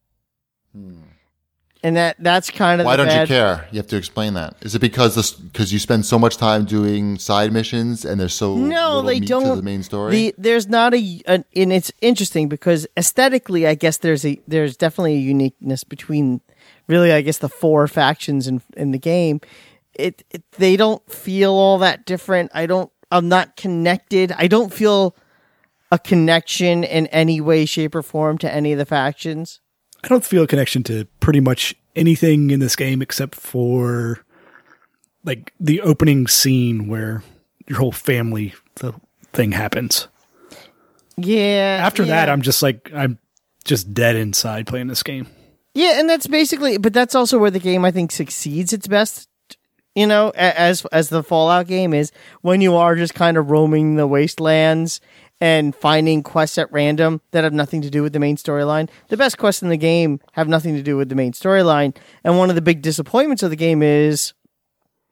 And that's kind of Why don't you care? You have to explain that. Is it because you spend so much time doing side missions and there's so little meat to the main story? There's not and it's interesting because aesthetically, I guess there's definitely a uniqueness between really, I guess, the 4 factions in the game. They don't feel all that different. I'm not connected. I don't feel a connection in any way, shape, or form to any of the factions. I don't feel a connection to pretty much anything in this game except for like the opening scene where your whole family thing happens. Yeah. After that, I'm just dead inside playing this game. Yeah, and that's also where the game I think succeeds its best. As the Fallout game is when you are just kind of roaming the wastelands and finding quests at random that have nothing to do with the main storyline. The best quests in the game have nothing to do with the main storyline. And one of the big disappointments of the game is,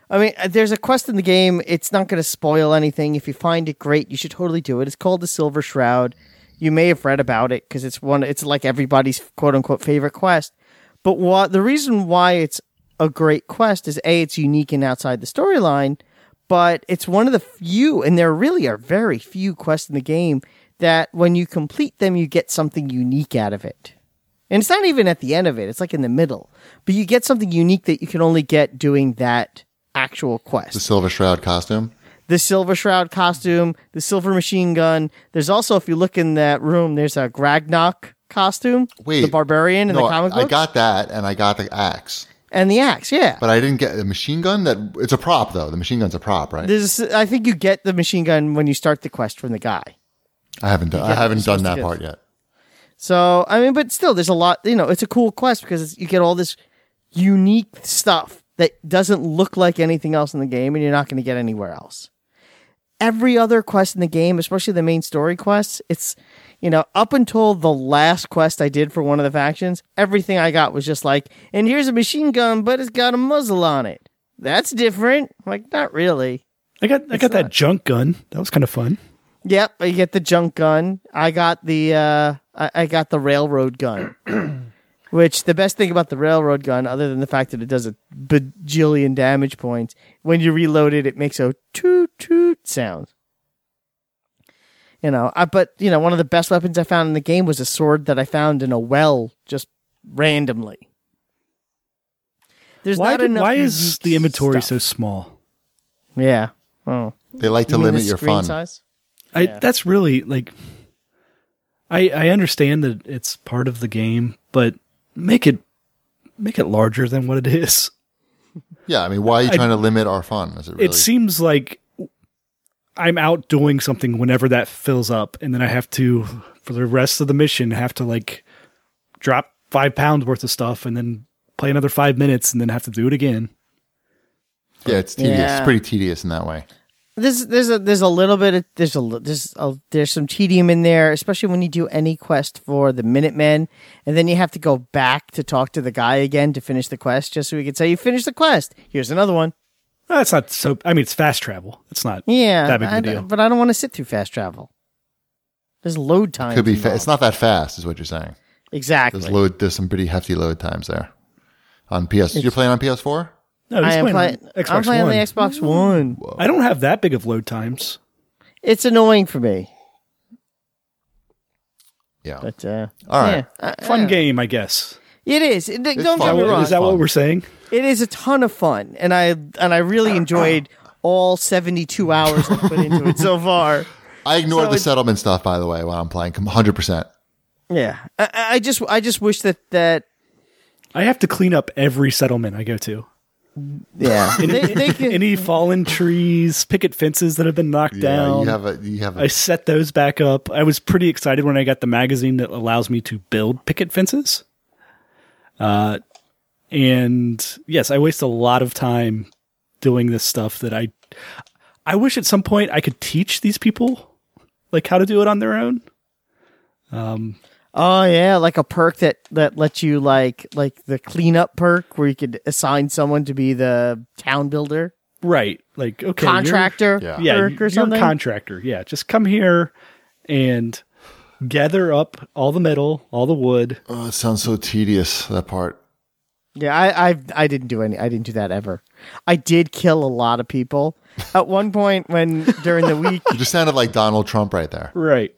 I mean, there's a quest in the game. It's not going to spoil anything. If you find it, great. You should totally do it. It's called the Silver Shroud. You may have read about it because it's like everybody's quote unquote favorite quest. But the reason why it's a great quest is A, it's unique and outside the storyline, but it's one of the few, and there really are very few quests in the game that when you complete them, you get something unique out of it. And it's not even at the end of it. It's like in the middle. But you get something unique that you can only get doing that actual quest. The Silver Shroud costume? The Silver Shroud costume, the silver machine gun. There's also, if you look in that room, there's a Gragnok costume. Wait. The barbarian in the comic book. I got that, and I got the axe. And the axe, yeah. But I didn't get the machine gun. It's a prop, though. The machine gun's a prop, right? I think you get the machine gun when you start the quest from the guy. I haven't done that part yet. So, I mean, but still, there's a lot, it's a cool quest because you get all this unique stuff that doesn't look like anything else in the game and you're not going to get anywhere else. Every other quest in the game, especially the main story quests, it's, up until the last quest I did for one of the factions, everything I got was just like, and here's a machine gun, but it's got a muzzle on it. That's different. I'm like, not really. I got that junk gun. That was kind of fun. Yep, you get the junk gun. I got the I got the railroad gun. Which the best thing about the railroad gun, other than the fact that it does a bajillion damage points, when you reload it, it makes a toot toot sound. But one of the best weapons I found in the game was a sword that I found in a well just randomly. There's not enough. Why is the inventory stuff. so small? Yeah. Oh. They like to limit your fun. Size? That's really like. I understand that it's part of the game, but make it larger than what it is. Yeah, I mean, why are you trying to limit our fun? Is it really? It seems like I'm out doing something whenever that fills up, and then I have to, for the rest of the mission, have to like drop 5 pounds worth of stuff, and then play another 5 minutes, and then have to do it again. Yeah, it's tedious. Yeah. It's pretty tedious in that way. There's a little bit of, there's some tedium in there, especially when you do any quest for the Minutemen, and then you have to go back to talk to the guy again to finish the quest, just so we can say you finished the quest. Here's another one. That's not so. I mean, it's fast travel. It's not that big of a deal. But I don't want to sit through fast travel. There's load time. Could be. It's not that fast, is what you're saying. Exactly. There's some pretty hefty load times there. On PS, you're playing on PS4? No, I'm playing on the Xbox One. Whoa. I don't have that big of load times. It's annoying for me. Yeah. But all right. Fun game, I guess. It is. Don't get fun. me wrong. Is that what we're saying? It is a ton of fun, and I really enjoyed all 72 hours I put into it so far. I ignored the settlement stuff, by the way, while I'm playing 100%. Yeah, I just wish that I have to clean up every settlement I go to. yeah they can, Any fallen trees, picket fences that have been knocked down. You have I set those back up. I was pretty excited when I got the magazine that allows me to build picket fences. And yes, I waste a lot of time doing this stuff that I wish at some point I could teach these people like how to do it on their own. oh yeah, like a perk that lets you like the cleanup perk where you could assign someone to be the town builder, Right. Like, okay. contractor Yeah. Yeah, perk or you're something. a contractor. Yeah, just come here and gather up all the metal, all the wood. Oh, it sounds so tedious, that part. Yeah, I didn't do I didn't do that ever. I did kill a lot of people at one point when during the week, You just sounded like Donald Trump right there. Right.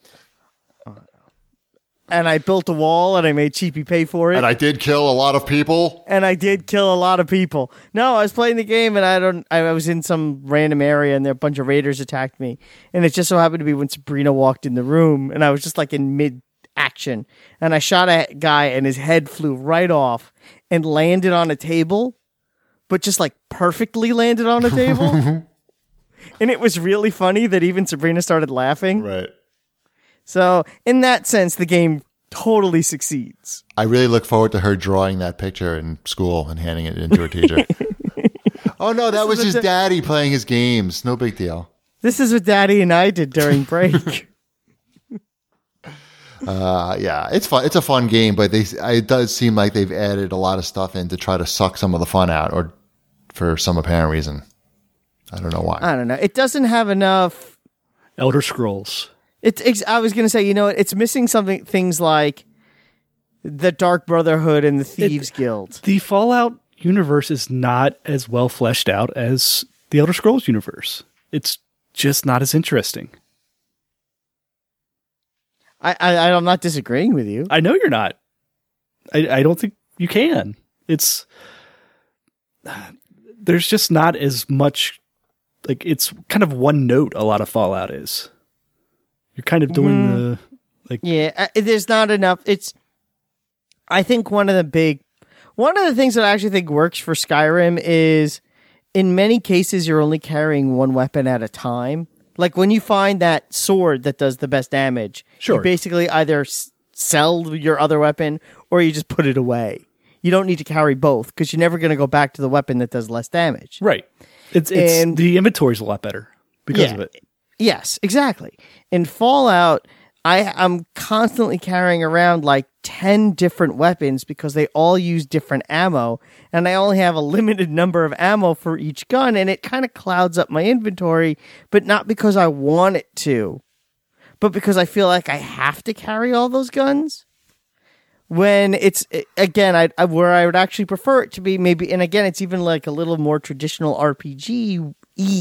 and I built a wall and I made Cheapy pay for it. And I did kill a lot of people. And I did kill a lot of people. No, I was playing the game and I was in some random area and a bunch of raiders attacked me. And it just so happened to be when Sabrina walked in the room and I was just like in mid action. And I shot a guy and his head flew right off and landed on a table, but just like perfectly landed on a table. And it was really funny that even Sabrina started laughing. Right. So in that sense, the game totally succeeds. I really look forward to her drawing that picture in school and handing it into her teacher. Oh, no, that was his daddy playing his games. No big deal. This is what Daddy and I did during break. Yeah, it's fun. It's a fun game, but it does seem like they've added a lot of stuff in to try to suck some of the fun out, or for some apparent reason. I don't know why. I don't know. It doesn't have enough. Elder Scrolls. I was going to say, it's missing things like the Dark Brotherhood and the Thieves Guild. The Fallout universe is not as well fleshed out as the Elder Scrolls universe. It's just not as interesting. I'm not disagreeing with you. I know you're not. I don't think you can. There's just not as much, like, it's kind of one note a lot of Fallout is. You're kind of doing there's not enough. I think one of the things that I actually think works for Skyrim is, in many cases, you're only carrying one weapon at a time. Like, when you find that sword that does the best damage, sure, you basically either sell your other weapon or you just put it away. You don't need to carry both because you're never going to go back to the weapon that does less damage. Right. It's the inventory's a lot better because of it. Yes, exactly. In Fallout, I'm constantly carrying around like 10 different weapons because they all use different ammo, and I only have a limited number of ammo for each gun, and it kind of clouds up my inventory, but not because I want it to, but because I feel like I have to carry all those guns. When it's, again, where I would actually prefer it to be maybe, and again, it's even like a little more traditional RPG-y,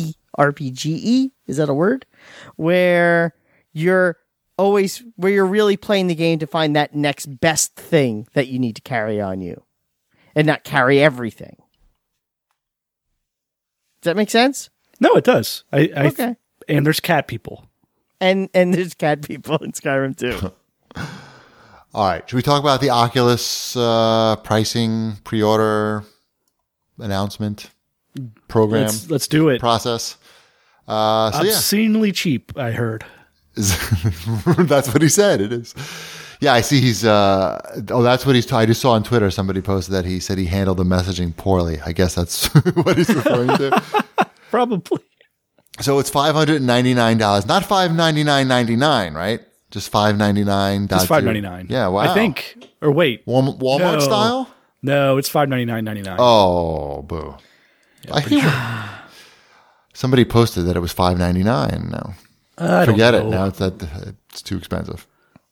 is that a word? Where you're really playing the game to find that next best thing that you need to carry on you and not carry everything. Does that make sense? No, it does. Okay. And there's cat people. And there's cat people in Skyrim too. All right. Should we talk about the Oculus pricing, pre-order announcement program? Let's do it. Process. Obscenely cheap, I heard. That's what he said. It is. Yeah, I see he's, that's what I just saw on Twitter. Somebody posted that he said he handled the messaging poorly. I guess that's what he's referring to. Probably. So it's $599, not $599.99, right? Just $599. It's $599. Yeah, wow. I think. Or wait. Walmart style? No, it's $599.99. Oh, boo. Yeah, I think somebody posted that it was $599. No. Forget it. Now it's too expensive.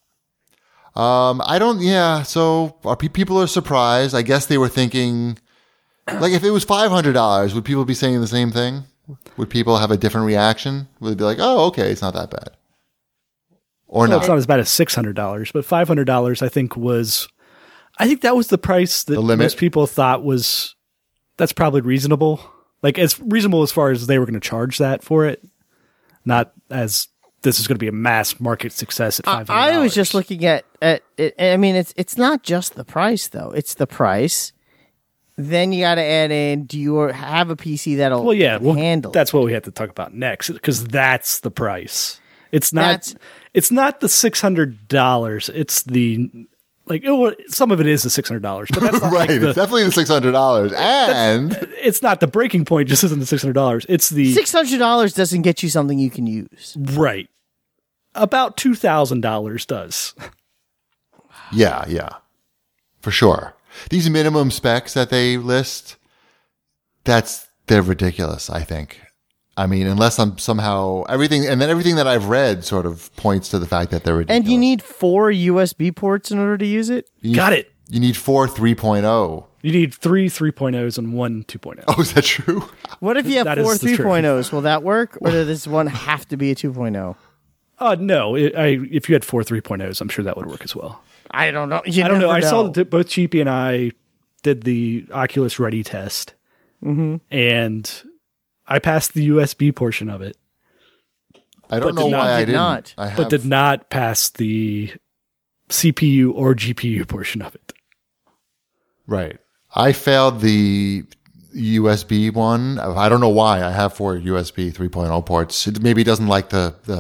So people are surprised. I guess they were thinking, like, if it was $500, would people be saying the same thing? Would people have a different reaction? Would they be like, oh, okay, it's not that bad? Or well, not? It's not as bad as $600, but $500 I think that was the price that most people thought that's probably reasonable. Like, it's reasonable as far as they were going to charge that for it. Not as this is going to be a mass market success at $500. I was just looking at it. I mean, it's not just the price, though. It's the price. Then you got to add in, do you have a PC that'll handle that's what we have to talk about next, because that's the price. It's not the $600. It's the, like, some of it is the $600, but that's not right. Like it's definitely the $600, and it's not the breaking point. Just isn't the $600. It's the $600 doesn't get you something you can use. Right. About $2,000 does. Yeah, for sure. These minimum specs that they list, they're ridiculous. I think. I mean, unless I'm somehow everything that I've read sort of points to the fact that they're ridiculous. And you need 4 USB ports in order to use it? Got it. You need 4 3.0. You need 3 3.0s and 1 2.0. Oh, is that true? What if you have 4 3.0s? Will that work? Or does this one have to be a 2.0? No. If you had 4 3.0s, I'm sure that would work as well. I don't know. I don't know. I saw that both Cheapy and I did the Oculus Ready test. Mm-hmm. And I passed the USB portion of it. I don't know why I didn't. But did not pass the CPU or GPU portion of it. Right. I failed the USB one. I don't know why. I have 4 USB 3.0 ports. Maybe it doesn't like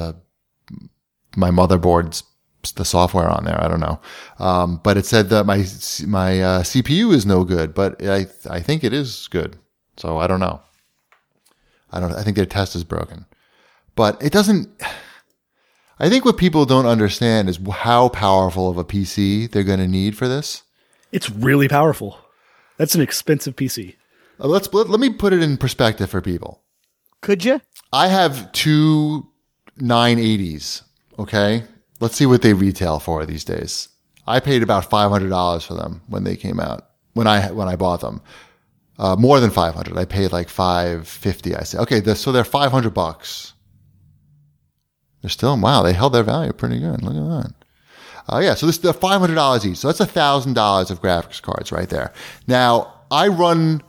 my motherboard's the software on there. I don't know. But it said that my CPU is no good, but I think it is good. So I don't know. I think their test is broken. But it doesn't. I think what people don't understand is how powerful of a PC they're going to need for this. It's really powerful. That's an expensive PC. Let me put it in perspective for people. Could you? I have two 980s. Okay. Let's see what they retail for these days. I paid about $500 for them when they came out, when I bought them. More than 500. I paid like 550. I say, okay, so they're $500. They're still, wow, they held their value pretty good. Look at that. Yeah, so they're $500 each. So that's $1,000 of graphics cards right there. Now, I run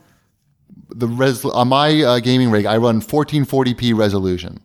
on my gaming rig, I run 1440p resolution.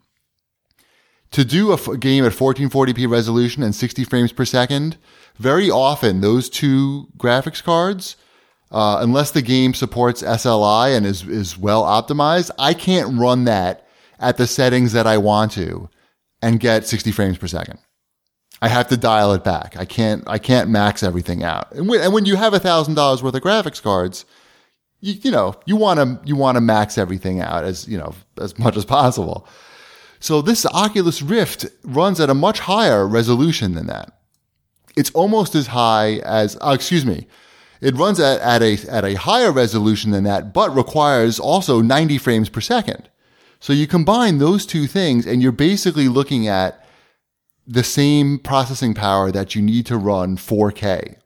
To do a game at 1440p resolution and 60 frames per second, very often those two graphics cards, unless the game supports SLI and is well optimized, I can't run that at the settings that I want to and get 60 frames per second. I have to dial it back. I can't max everything out. And when you have $1,000 worth of graphics cards, you want to max everything out as much as possible. So this Oculus Rift runs at a much higher resolution than that. It's almost as high as, it runs at a higher resolution than that, but requires also 90 frames per second. So you combine those two things and you're basically looking at the same processing power that you need to run 4K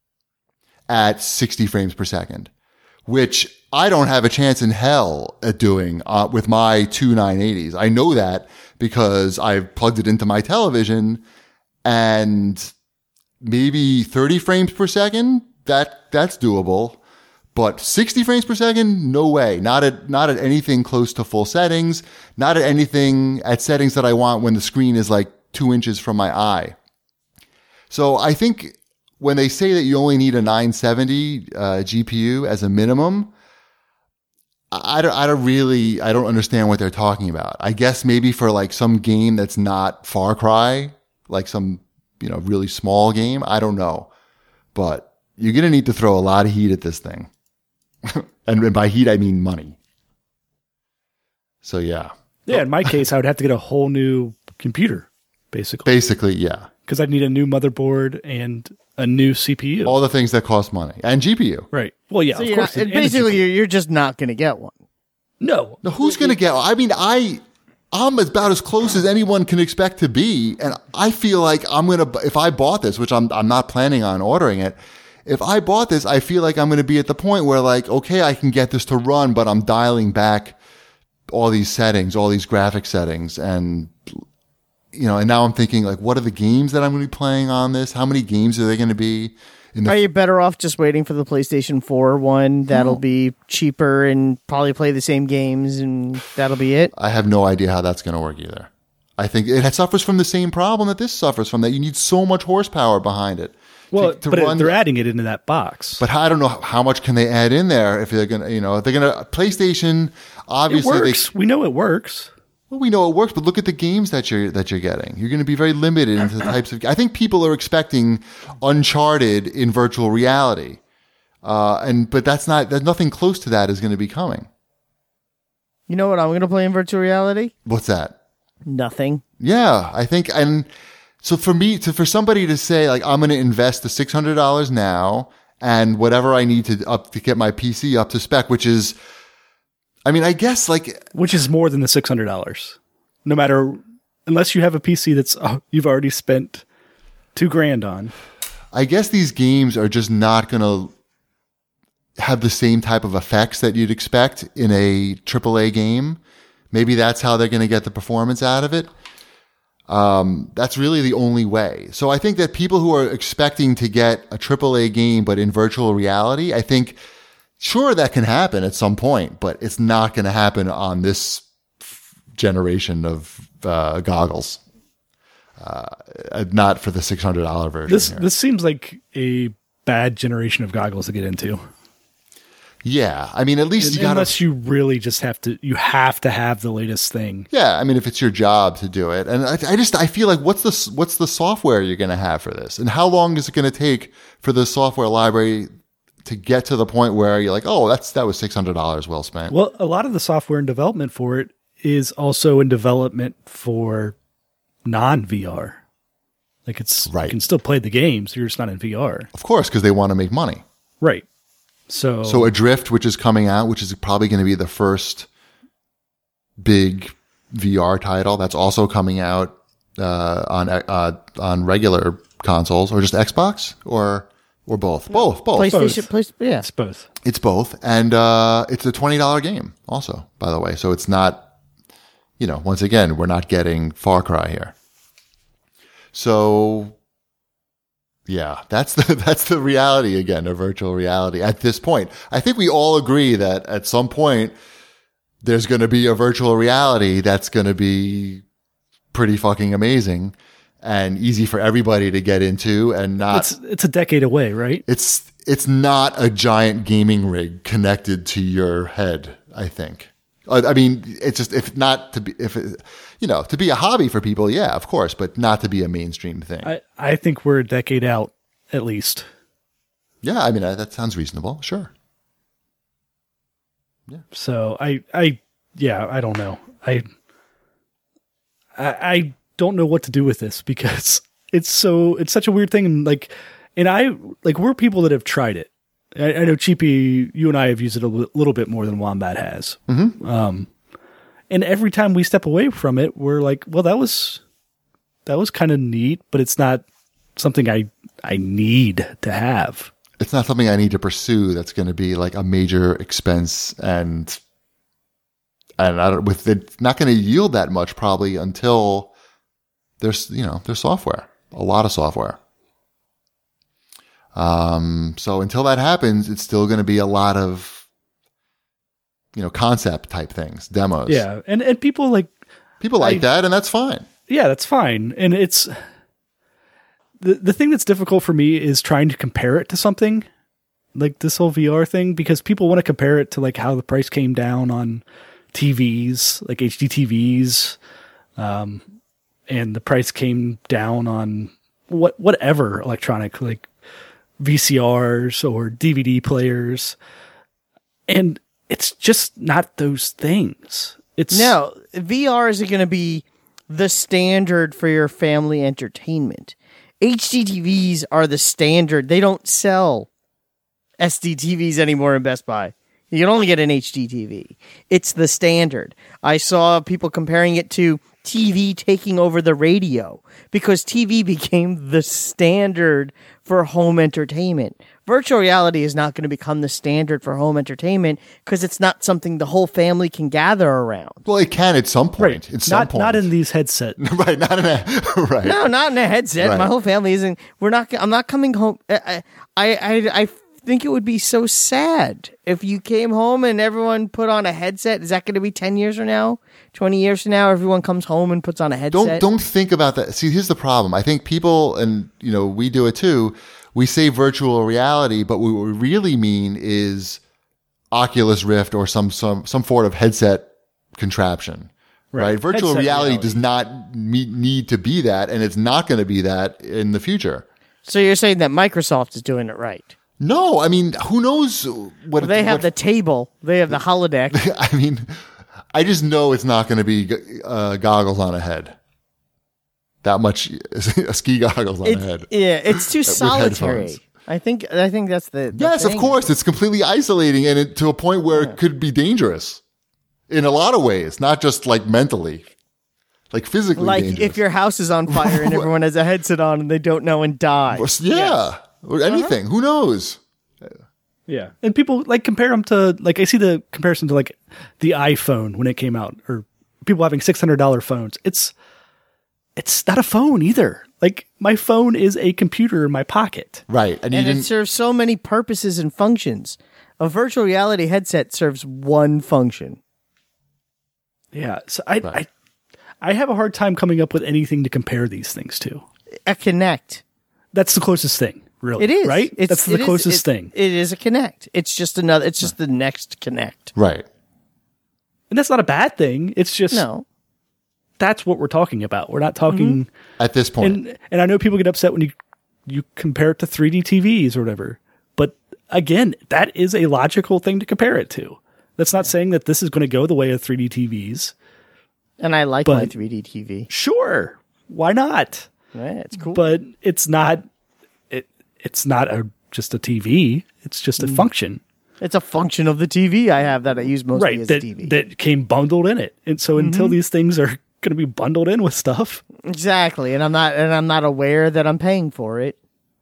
at 60 frames per second, which I don't have a chance in hell at doing with my two 980s. I know that because I've plugged it into my television, and maybe 30 frames per second, that's doable. But 60 frames per second, no way. Not at anything close to full settings, not at anything at settings that I want when the screen is like 2 inches from my eye. So I think when they say that you only need a 970 GPU as a minimum, I don't understand what they're talking about. I guess maybe for like some game that's not Far Cry, like some, really small game. I don't know, but you're going to need to throw a lot of heat at this thing. And by heat, I mean money. So yeah. Yeah. In my case, I would have to get a whole new computer, basically. Basically, yeah. Because I'd need a new motherboard and a new CPU. All the things that cost money. And GPU. Right. Well, yeah, So of course. basically, you're just not going to get one. No. Now, who's going to get? I mean, I'm about as close as anyone can expect to be, and I feel like if I bought this, which I'm not planning on ordering it, if I bought this, I feel like I'm going to be at the point where like, okay, I can get this to run, but I'm dialing back all these settings, all these graphic settings, and and now I'm thinking like, what are the games that I'm going to be playing on this? How many games are they going to be? Are you better off just waiting for the PlayStation 4 one? That'll be cheaper and probably play the same games, and that'll be it? I have no idea how that's going to work either. I think it suffers from the same problem that this suffers from, that you need so much horsepower behind it. Well, they're adding it into that box. But I don't know how much can they add in there if they're going to, if they're going to, PlayStation, obviously. It works. We know it works. Well, we know it works, but look at the games that you're getting. You're going to be very limited into the types of. I think people are expecting Uncharted in virtual reality, but there's nothing close to that is going to be coming. You know what I'm going to play in virtual reality? What's that? Nothing. Yeah, I think, and so for somebody to say like, I'm going to invest the $600 now and whatever I need to get my PC up to spec, which is. I mean, I guess which is more than the $600. No matter, unless you have a PC that's you've already spent $2,000 on. I guess these games are just not going to have the same type of effects that you'd expect in a AAA game. Maybe that's how they're going to get the performance out of it. That's really the only way. So I think that people who are expecting to get a AAA game, but in virtual reality, I think. Sure, that can happen at some point, but it's not going to happen on this generation of goggles. Not for the $600 version. This seems like a bad generation of goggles to get into. Yeah, I mean, at least unless you really just have to have the latest thing. Yeah, I mean, if it's your job to do it, and I feel like what's the software you're going to have for this, and how long is it going to take for the software library to get to the point where you're like, oh, that was $600 well spent. Well, a lot of the software in development for it is also in development for non-VR. Like right. You can still play the games, you're just not in VR. Of course, because they want to make money. Right. So Adrift, which is coming out, which is probably going to be the first big VR title that's also coming out on regular consoles, or just Xbox, or both. Both. PlayStation, yeah. It's both. It's both, and it's a $20 game also, by the way. So it's not, once again, we're not getting Far Cry here. So yeah, that's the reality again of virtual reality at this point. I think we all agree that at some point there's going to be a virtual reality that's going to be pretty fucking amazing and easy for everybody to get into, and not. It's a decade away, right? It's not a giant gaming rig connected to your head, I think. I mean, it's just, to be a hobby for people, yeah, of course, but not to be a mainstream thing. I think we're a decade out, at least. Yeah, I mean, that sounds reasonable. Sure. Yeah. So I don't know. I don't know what to do with this, because it's such a weird thing. And we're people that have tried it. I know Cheapy, you and I have used it a little bit more than Wombat has. Mm-hmm. And every time we step away from it, we're like, well, that was kind of neat, but it's not something I need to have. It's not something I need to pursue. That's going to be like a major expense, and it's not going to yield that much probably until there's software, a lot of software. So until that happens, it's still going to be a lot of, concept type things, demos. Yeah. And people like that, and that's fine. Yeah, that's fine. And it's the thing that's difficult for me is trying to compare it to something like this whole VR thing, because people want to compare it to like how the price came down on TVs, like HD TVs. And the price came down on whatever electronic, like VCRs or DVD players, and it's just not those things. No, VR isn't going to be the standard for your family entertainment. HD TVs are the standard. They don't sell SD TVs anymore in Best Buy. You can only get an HD TV. It's the standard. I saw people comparing it to TV taking over the radio, because TV became the standard for home entertainment. Virtual reality is not going to become the standard for home entertainment, because it's not something the whole family can gather around. Well, it can at some point. Right. Not in these headsets. Right. Not in a right. No, not in a headset. Right. My whole family isn't. I'm not coming home. I think it would be so sad if you came home and everyone put on a headset. Is that going to be 10 years from now? 20 years from now, everyone comes home and puts on a headset? Don't think about that. See, here's the problem. I think people, and we do it too, we say virtual reality, but what we really mean is Oculus Rift or some sort of headset contraption. Right? Virtual reality does not need to be that, and it's not going to be that in the future. So you're saying that Microsoft is doing it right? No, I mean, who knows what they have the table. They have the holodeck. I mean, I just know it's not going to be goggles on a head. That much ski goggles on a head. Yeah, it's too solitary. I think that's the yes, thing. Of course, it's completely isolating, and to a point where it could be dangerous in a lot of ways, not just like mentally, like physically. Like dangerous. if your house is on fire and everyone has a headset on and they don't know and die. Yeah. Yes. Or anything. Who knows? Yeah. And people like compare them to, like, I see the comparison to like the iPhone when it came out, or people having $600 phones. It's not a phone either. Like, my phone is a computer in my pocket. Right. And it serves so many purposes and functions. A virtual reality headset serves one function. Yeah. So I have a hard time coming up with anything to compare these things to. A Kinect. That's the closest thing. Really, it is right. That's the closest thing. It is a Kinect. It's just another. It's just the next Kinect. Right. And that's not a bad thing. It's just that's what we're talking about. We're not talking at this point. And I know people get upset when you compare it to 3D TVs or whatever. But again, that is a logical thing to compare it to. That's not saying that this is going to go the way of 3D TVs. And I like my 3D TV. Sure, why not? Yeah, it's cool. But it's not. It's not just a TV. It's just a function. It's a function of the TV I have that I use mostly Right, as that, TV. that came bundled in it. And so until these things are going to be bundled in with stuff, Exactly, and I'm not aware that I'm paying for it.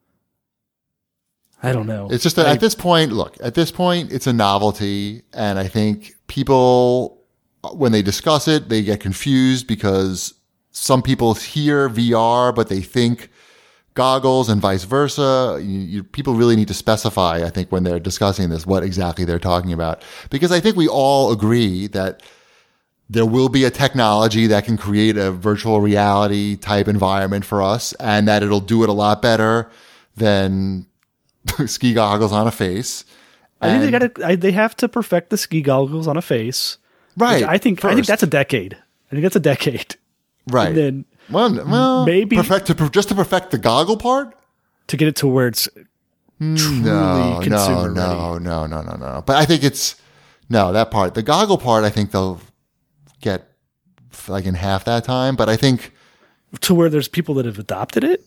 I don't know. It's just that at this point, it's a novelty. And I think people, when they discuss it, they get confused because some people hear VR, but they think goggles and vice versa. People really need to specify, I think, when they're discussing this, what exactly they're talking about. Because I think we all agree that there will be a technology that can create a virtual reality type environment for us and that it'll do it a lot better than ski goggles on a face. I think they have to perfect the ski goggles on a face. Right. I think that's a decade. Right. And then well, maybe just to perfect the goggle part. to get it to where it's truly consumer ready. No. But I think that part, the goggle part, I think they'll get like in half that time. But I think To where there's people that have adopted it.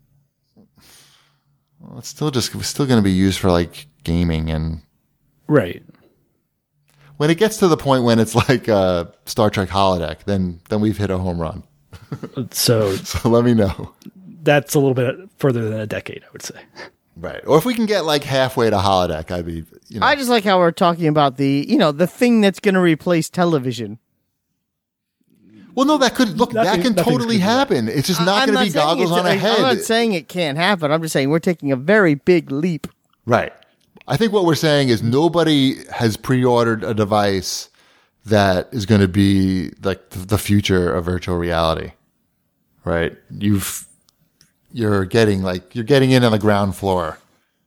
it's still going to be used for like gaming, and Right. when it gets to the point when it's like Star Trek holodeck, then we've hit a home run. So So let me know. that's a little bit further than a decade, I would say. Right. Or if we can get like halfway to holodeck, I'd be, I just like how we're talking about the thing that's going to replace television. Well, no, that can nothing's totally gonna do that. happen. It's just not I'm going to be saying goggles on a head. I'm not saying it can't happen. I'm just saying we're taking a very big leap. Right. I think what we're saying is nobody has pre-ordered a device that is going to be like the future of virtual reality. Right. You're getting in on the ground floor,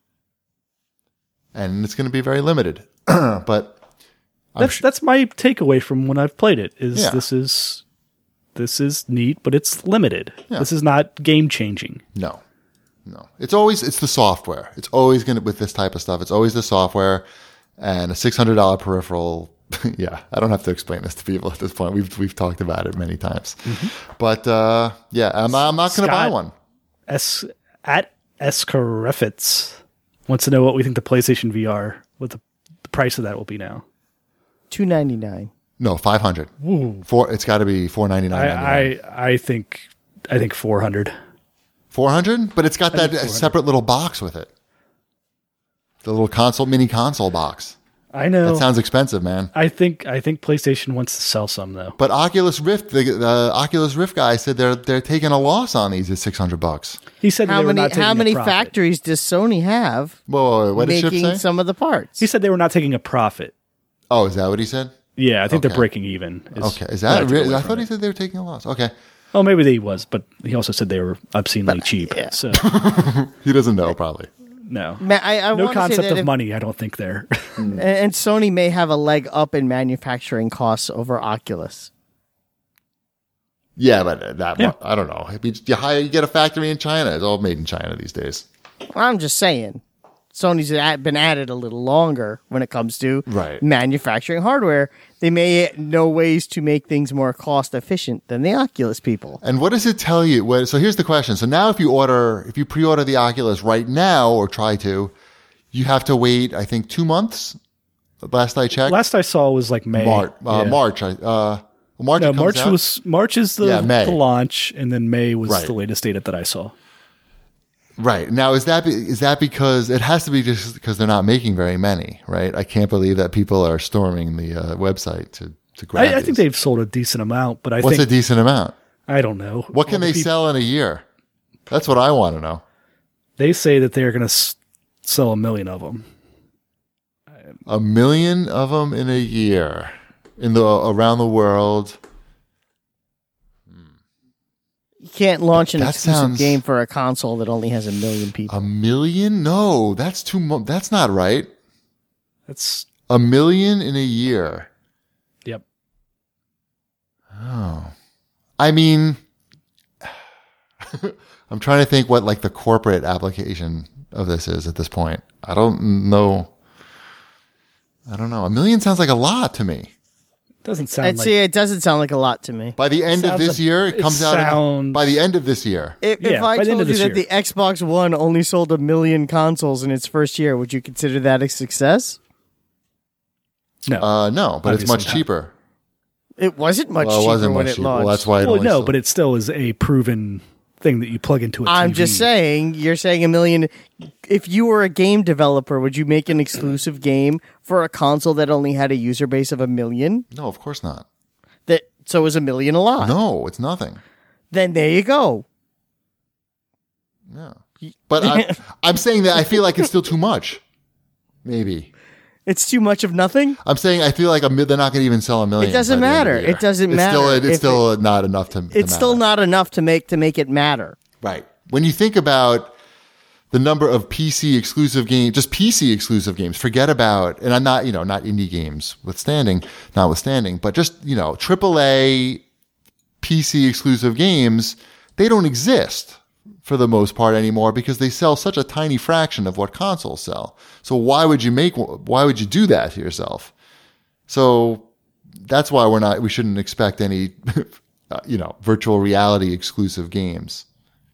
and it's going to be very limited. But That's my takeaway from when I've played it. Yeah. This is neat, but it's limited. Yeah. This is not game changing. No. It's the software. It's always going to, with this type of stuff, it's always the software and a $600 peripheral. Yeah. I don't have to explain this to people at this point. We've talked about it many times, but, yeah, I'm not going to buy one. At Escarefits wants to know what we think the PlayStation VR, what the price of that will be now. $299. No, 500. It's got to be $499. I think 400. 400, but it's got that 400. separate little box with it. The little mini console box. I know. That sounds expensive, man. I think PlayStation wants to sell some though. But Oculus Rift, the Oculus Rift guy said they're taking a loss on these at $600. He said How they were not taking many a profit. factories does Sony have Whoa, what did Chip making say? some of the parts? He said they were not taking a profit. Oh, is that what he said? Yeah, I think they're Okay. breaking even. Okay, is that really? I thought he said they were taking a loss. Okay, Oh, maybe they was, but he also said they were obscenely cheap. yeah. So he doesn't know probably. no, I no wanna say concept that of if- money. I don't think there. And Sony may have a leg up in manufacturing costs over Oculus. Yeah, but that Yeah. I don't know. You get a factory in China. It's all made in China these days. I'm just saying, Sony's been at it a little longer when it comes to Right. manufacturing hardware. They may know ways to make things more cost efficient than the Oculus people. And what does it tell you? So here's the question. So now if you pre-order the Oculus right now or try to, you have to wait, I think, 2 months. Last I checked. Last I saw was like May. March. Yeah. March. March. No, it comes out? March is May. the launch, and then May was Right. the latest data that I saw. Right. Now, is that because it has to be just because they're not making very many, right? I can't believe that people are storming the website to grab I think these. they've sold a decent amount, but What's think a decent amount? I don't know. What can they sell in a year? That's what I want to know. They say that they're going to sell 1 million of them. 1 million of them in a year around the world. You can't launch an That exclusive sounds- game for a console that only has 1 million people. 1 million? No, that's too much. That's not right. That's 1 million in a year. yep. I mean, I'm trying to think what like the corporate application of this is at this point. I don't know. 1 million sounds like a lot to me. Doesn't sound like It doesn't sound like a lot to me. By the end of Sounds this year, it comes out. sounds- By the end of this year, If Yeah, I by the end told of you this that year. the Xbox One only sold 1 million consoles in its first year, would you consider that a success? No. No, but it's Obviously much not. cheaper. It wasn't much Well, it cheaper wasn't when much it cheaper. launched. Well, that's why. Well, no, but it still is a proven thing that you plug into a TV. I'm just saying, you're saying $1 million. If you were a game developer, would you make an exclusive game for a console that only had a user base of 1 million? No, of course not. So is $1 million a lot? No, it's nothing. Then there you go. Yeah. But I'm saying that I feel like it's still too much. Maybe. It's too much of nothing. I'm saying I feel like they're not going to even sell 1 million. It doesn't by the end of the matter. year. It doesn't It's matter. It's still not enough to. It's still not enough to make it matter. Right. When you think about the number of PC exclusive games, just PC exclusive games, forget about, and I'm not, not indie games notwithstanding, but just, AAA PC exclusive games, they don't exist for the most part anymore because they sell such a tiny fraction of what consoles sell. So why would you do that to yourself? So that's why we shouldn't expect any, virtual reality exclusive games.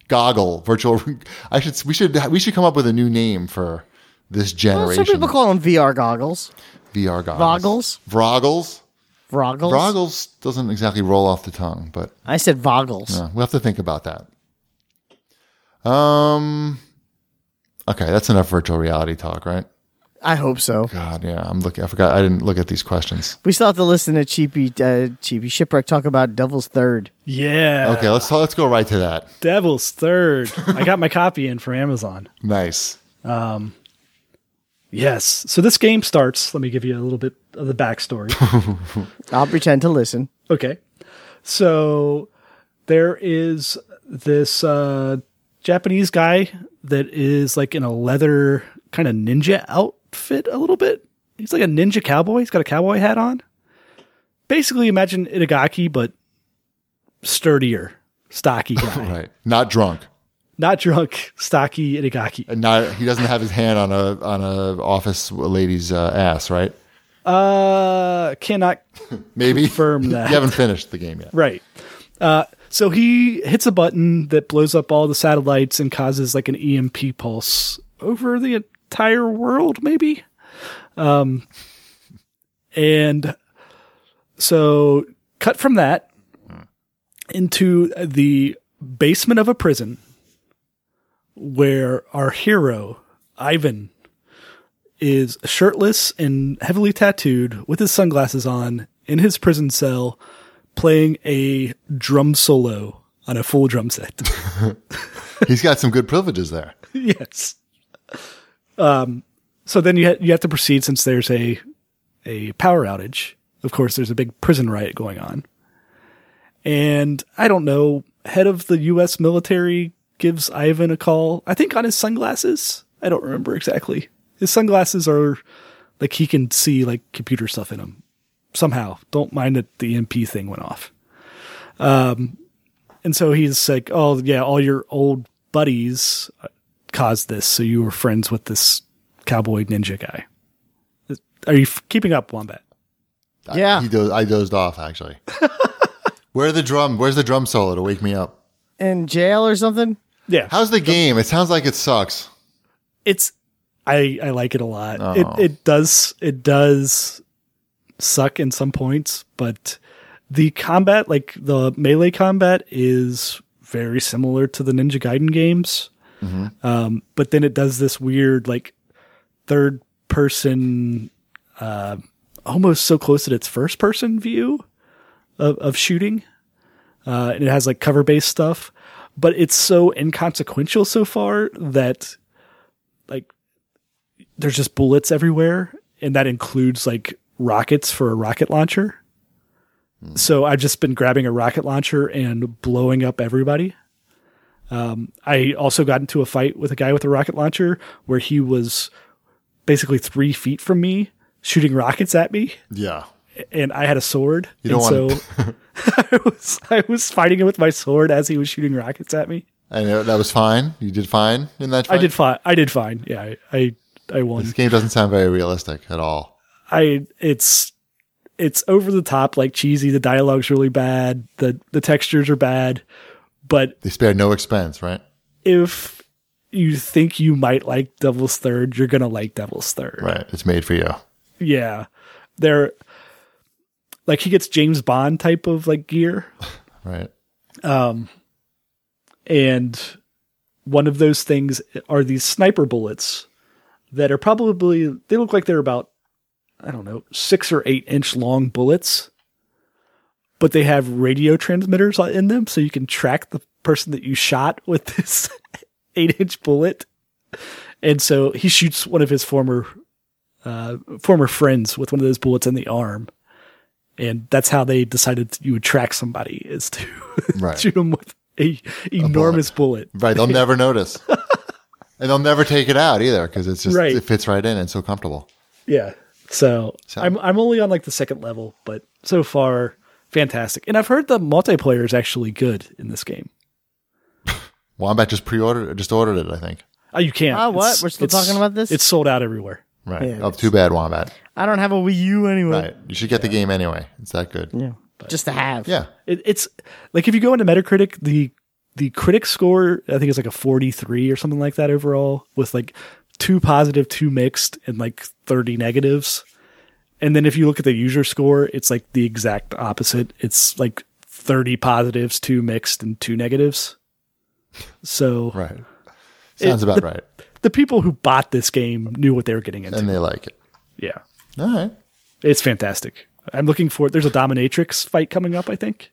We should come up with a new name for this generation. Well, some people call them VR goggles. VR goggles. Voggles? Vroggles? Vroggles doesn't exactly roll off the tongue, but I said voggles. yeah, we'll have to think about that. Okay, that's enough virtual reality talk, right? I hope so. God, yeah, I forgot. I didn't look at these questions. We still have to listen to Cheapy Shipwreck talk about Devil's Third. Yeah. Okay, let's go right to that. Devil's Third. I got my copy in for Amazon. Nice. Yes. So this game starts. Let me give you a little bit of the backstory. I'll pretend to listen. Okay. So there is this Japanese guy that is like in a leather kind of ninja outfit a little bit. He's like a ninja cowboy. He's got a cowboy hat on. Basically, imagine Itagaki, but sturdier, stocky guy. Right. Not drunk. Not drunk, stocky Itagaki. And he doesn't have his hand on a office lady's ass, right? Cannot Maybe confirm that. You haven't finished the game yet. Right. So he hits a button that blows up all the satellites and causes like an EMP pulse over the entire world, maybe. And so cut from that into the basement of a prison where our hero, Ivan, is shirtless and heavily tattooed with his sunglasses on in his prison cell playing a drum solo on a full drum set. He's got some good privileges there. Yes. So then you have to proceed since there's a power outage. Of course, there's a big prison riot going on. And I don't know, head of the U.S. military gives Ivan a call, I think on his sunglasses. I don't remember exactly. His sunglasses are like he can see like computer stuff in them somehow. Don't mind that the EMP thing went off. And so he's like, oh yeah, all your old buddies caused this. So you were friends with this cowboy ninja guy. Are you keeping up, Wombat? Yeah. I dozed off actually. Where's the drum solo to wake me up? In jail or something? Yeah. How's the game? It sounds like it sucks. I like it a lot. Oh. It does suck in some points, but the combat, like the melee combat, is very similar to the Ninja Gaiden games. Mm-hmm. But then it does this weird, like, third person, almost so close that it's first person view of shooting. And it has like cover based stuff, but it's so inconsequential so far that like there's just bullets everywhere. And that includes like rockets for a rocket launcher. So I've just been grabbing a rocket launcher and blowing up everybody. I also got into a fight with a guy with a rocket launcher where he was basically 3 feet from me shooting rockets at me. Yeah. And I had a sword. You don't and so I was fighting him with my sword as he was shooting rockets at me. And that was fine. You did fine in that fight? I did fine. Yeah, I won. This game doesn't sound very realistic at all. It's over the top, like cheesy. The dialogue's really bad. The textures are bad. But they spared no expense, right? If you think you might like Devil's Third, you're gonna like Devil's Third. Right. It's made for you. Yeah. they're like he gets James Bond type of like gear. Right. And one of those things are these sniper bullets that are probably, they look like they're about, I don't know, 6 or 8 inch long bullets, but they have radio transmitters in them. So you can track the person that you shot with this 8-inch bullet. And so he shoots one of his former friends with one of those bullets in the arm. And that's how they decided you would track somebody, is to shoot them with a enormous bullet. Right. They'll never notice. And they'll never take it out either because it's just, Right. it fits right in and so comfortable. Yeah. So I'm only on like the second level, but so far fantastic. And I've heard the multiplayer is actually good in this game. Wombat just ordered it, I think. Oh, you can't. Oh, what? We're still talking about this? It's sold out everywhere. Right. Yeah, Oh, too bad, Wombat. I don't have a Wii U anyway. Right. You should get the game anyway. It's that good. Yeah. Just to have. Yeah. It's like if you go into Metacritic, the critic score, I think it's like a 43 or something like that overall, with like 2 positive, 2 mixed, and like 30 negatives. And then if you look at the user score, it's like the exact opposite. It's like 30 positives, 2 mixed, and 2 negatives. So Right. Sounds about right. The people who bought this game knew what they were getting into. And they like it. Yeah. All right. It's fantastic. I'm looking for, there's a dominatrix fight coming up, I think.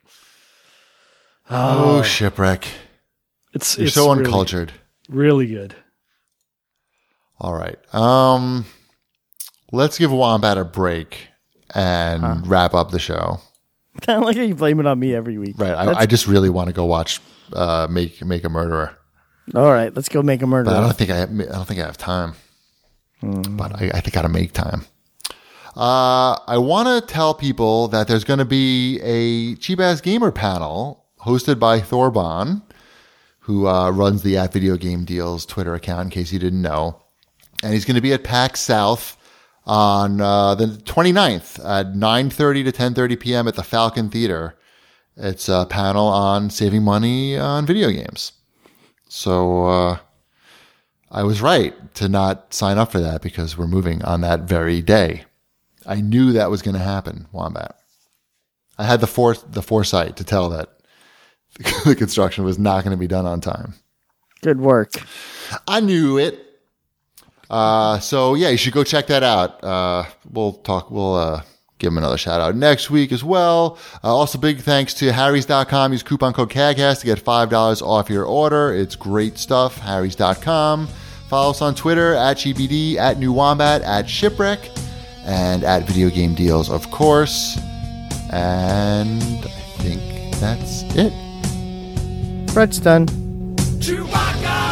Oh, Shipwreck. You're so really, uncultured. really good. All right. Let's give Wombat a break and wrap up the show. I like how you blame it on me every week. Right. I just really want to go watch Make a Murderer. All right, let's go make a murder. But I don't think I have time. But I think I gotta make time. I want to tell people that there's going to be a Cheap Ass Gamer panel hosted by Thorban, who runs the @Video Game Deals Twitter account, in case you didn't know. And he's going to be at PAX South on the 29th at 9:30 to 10:30 p.m. at the Falcon Theater. It's a panel on saving money on video games. So I was right to not sign up for that because we're moving on that very day. I knew that was going to happen, Wombat. I had the foresight to tell that the construction was not going to be done on time. Good work. I knew it. So yeah, you should go check that out. We'll give him another shout out next week as well. Also, big thanks to Harrys.com. Use coupon code CAGCAST to get $5 off your order. It's great stuff. Harrys.com. Follow us on Twitter @GBD, @NewWombat, @Shipwreck, and @Video Game Deals, of course. And I think that's it. Brett's done. Chewbacca!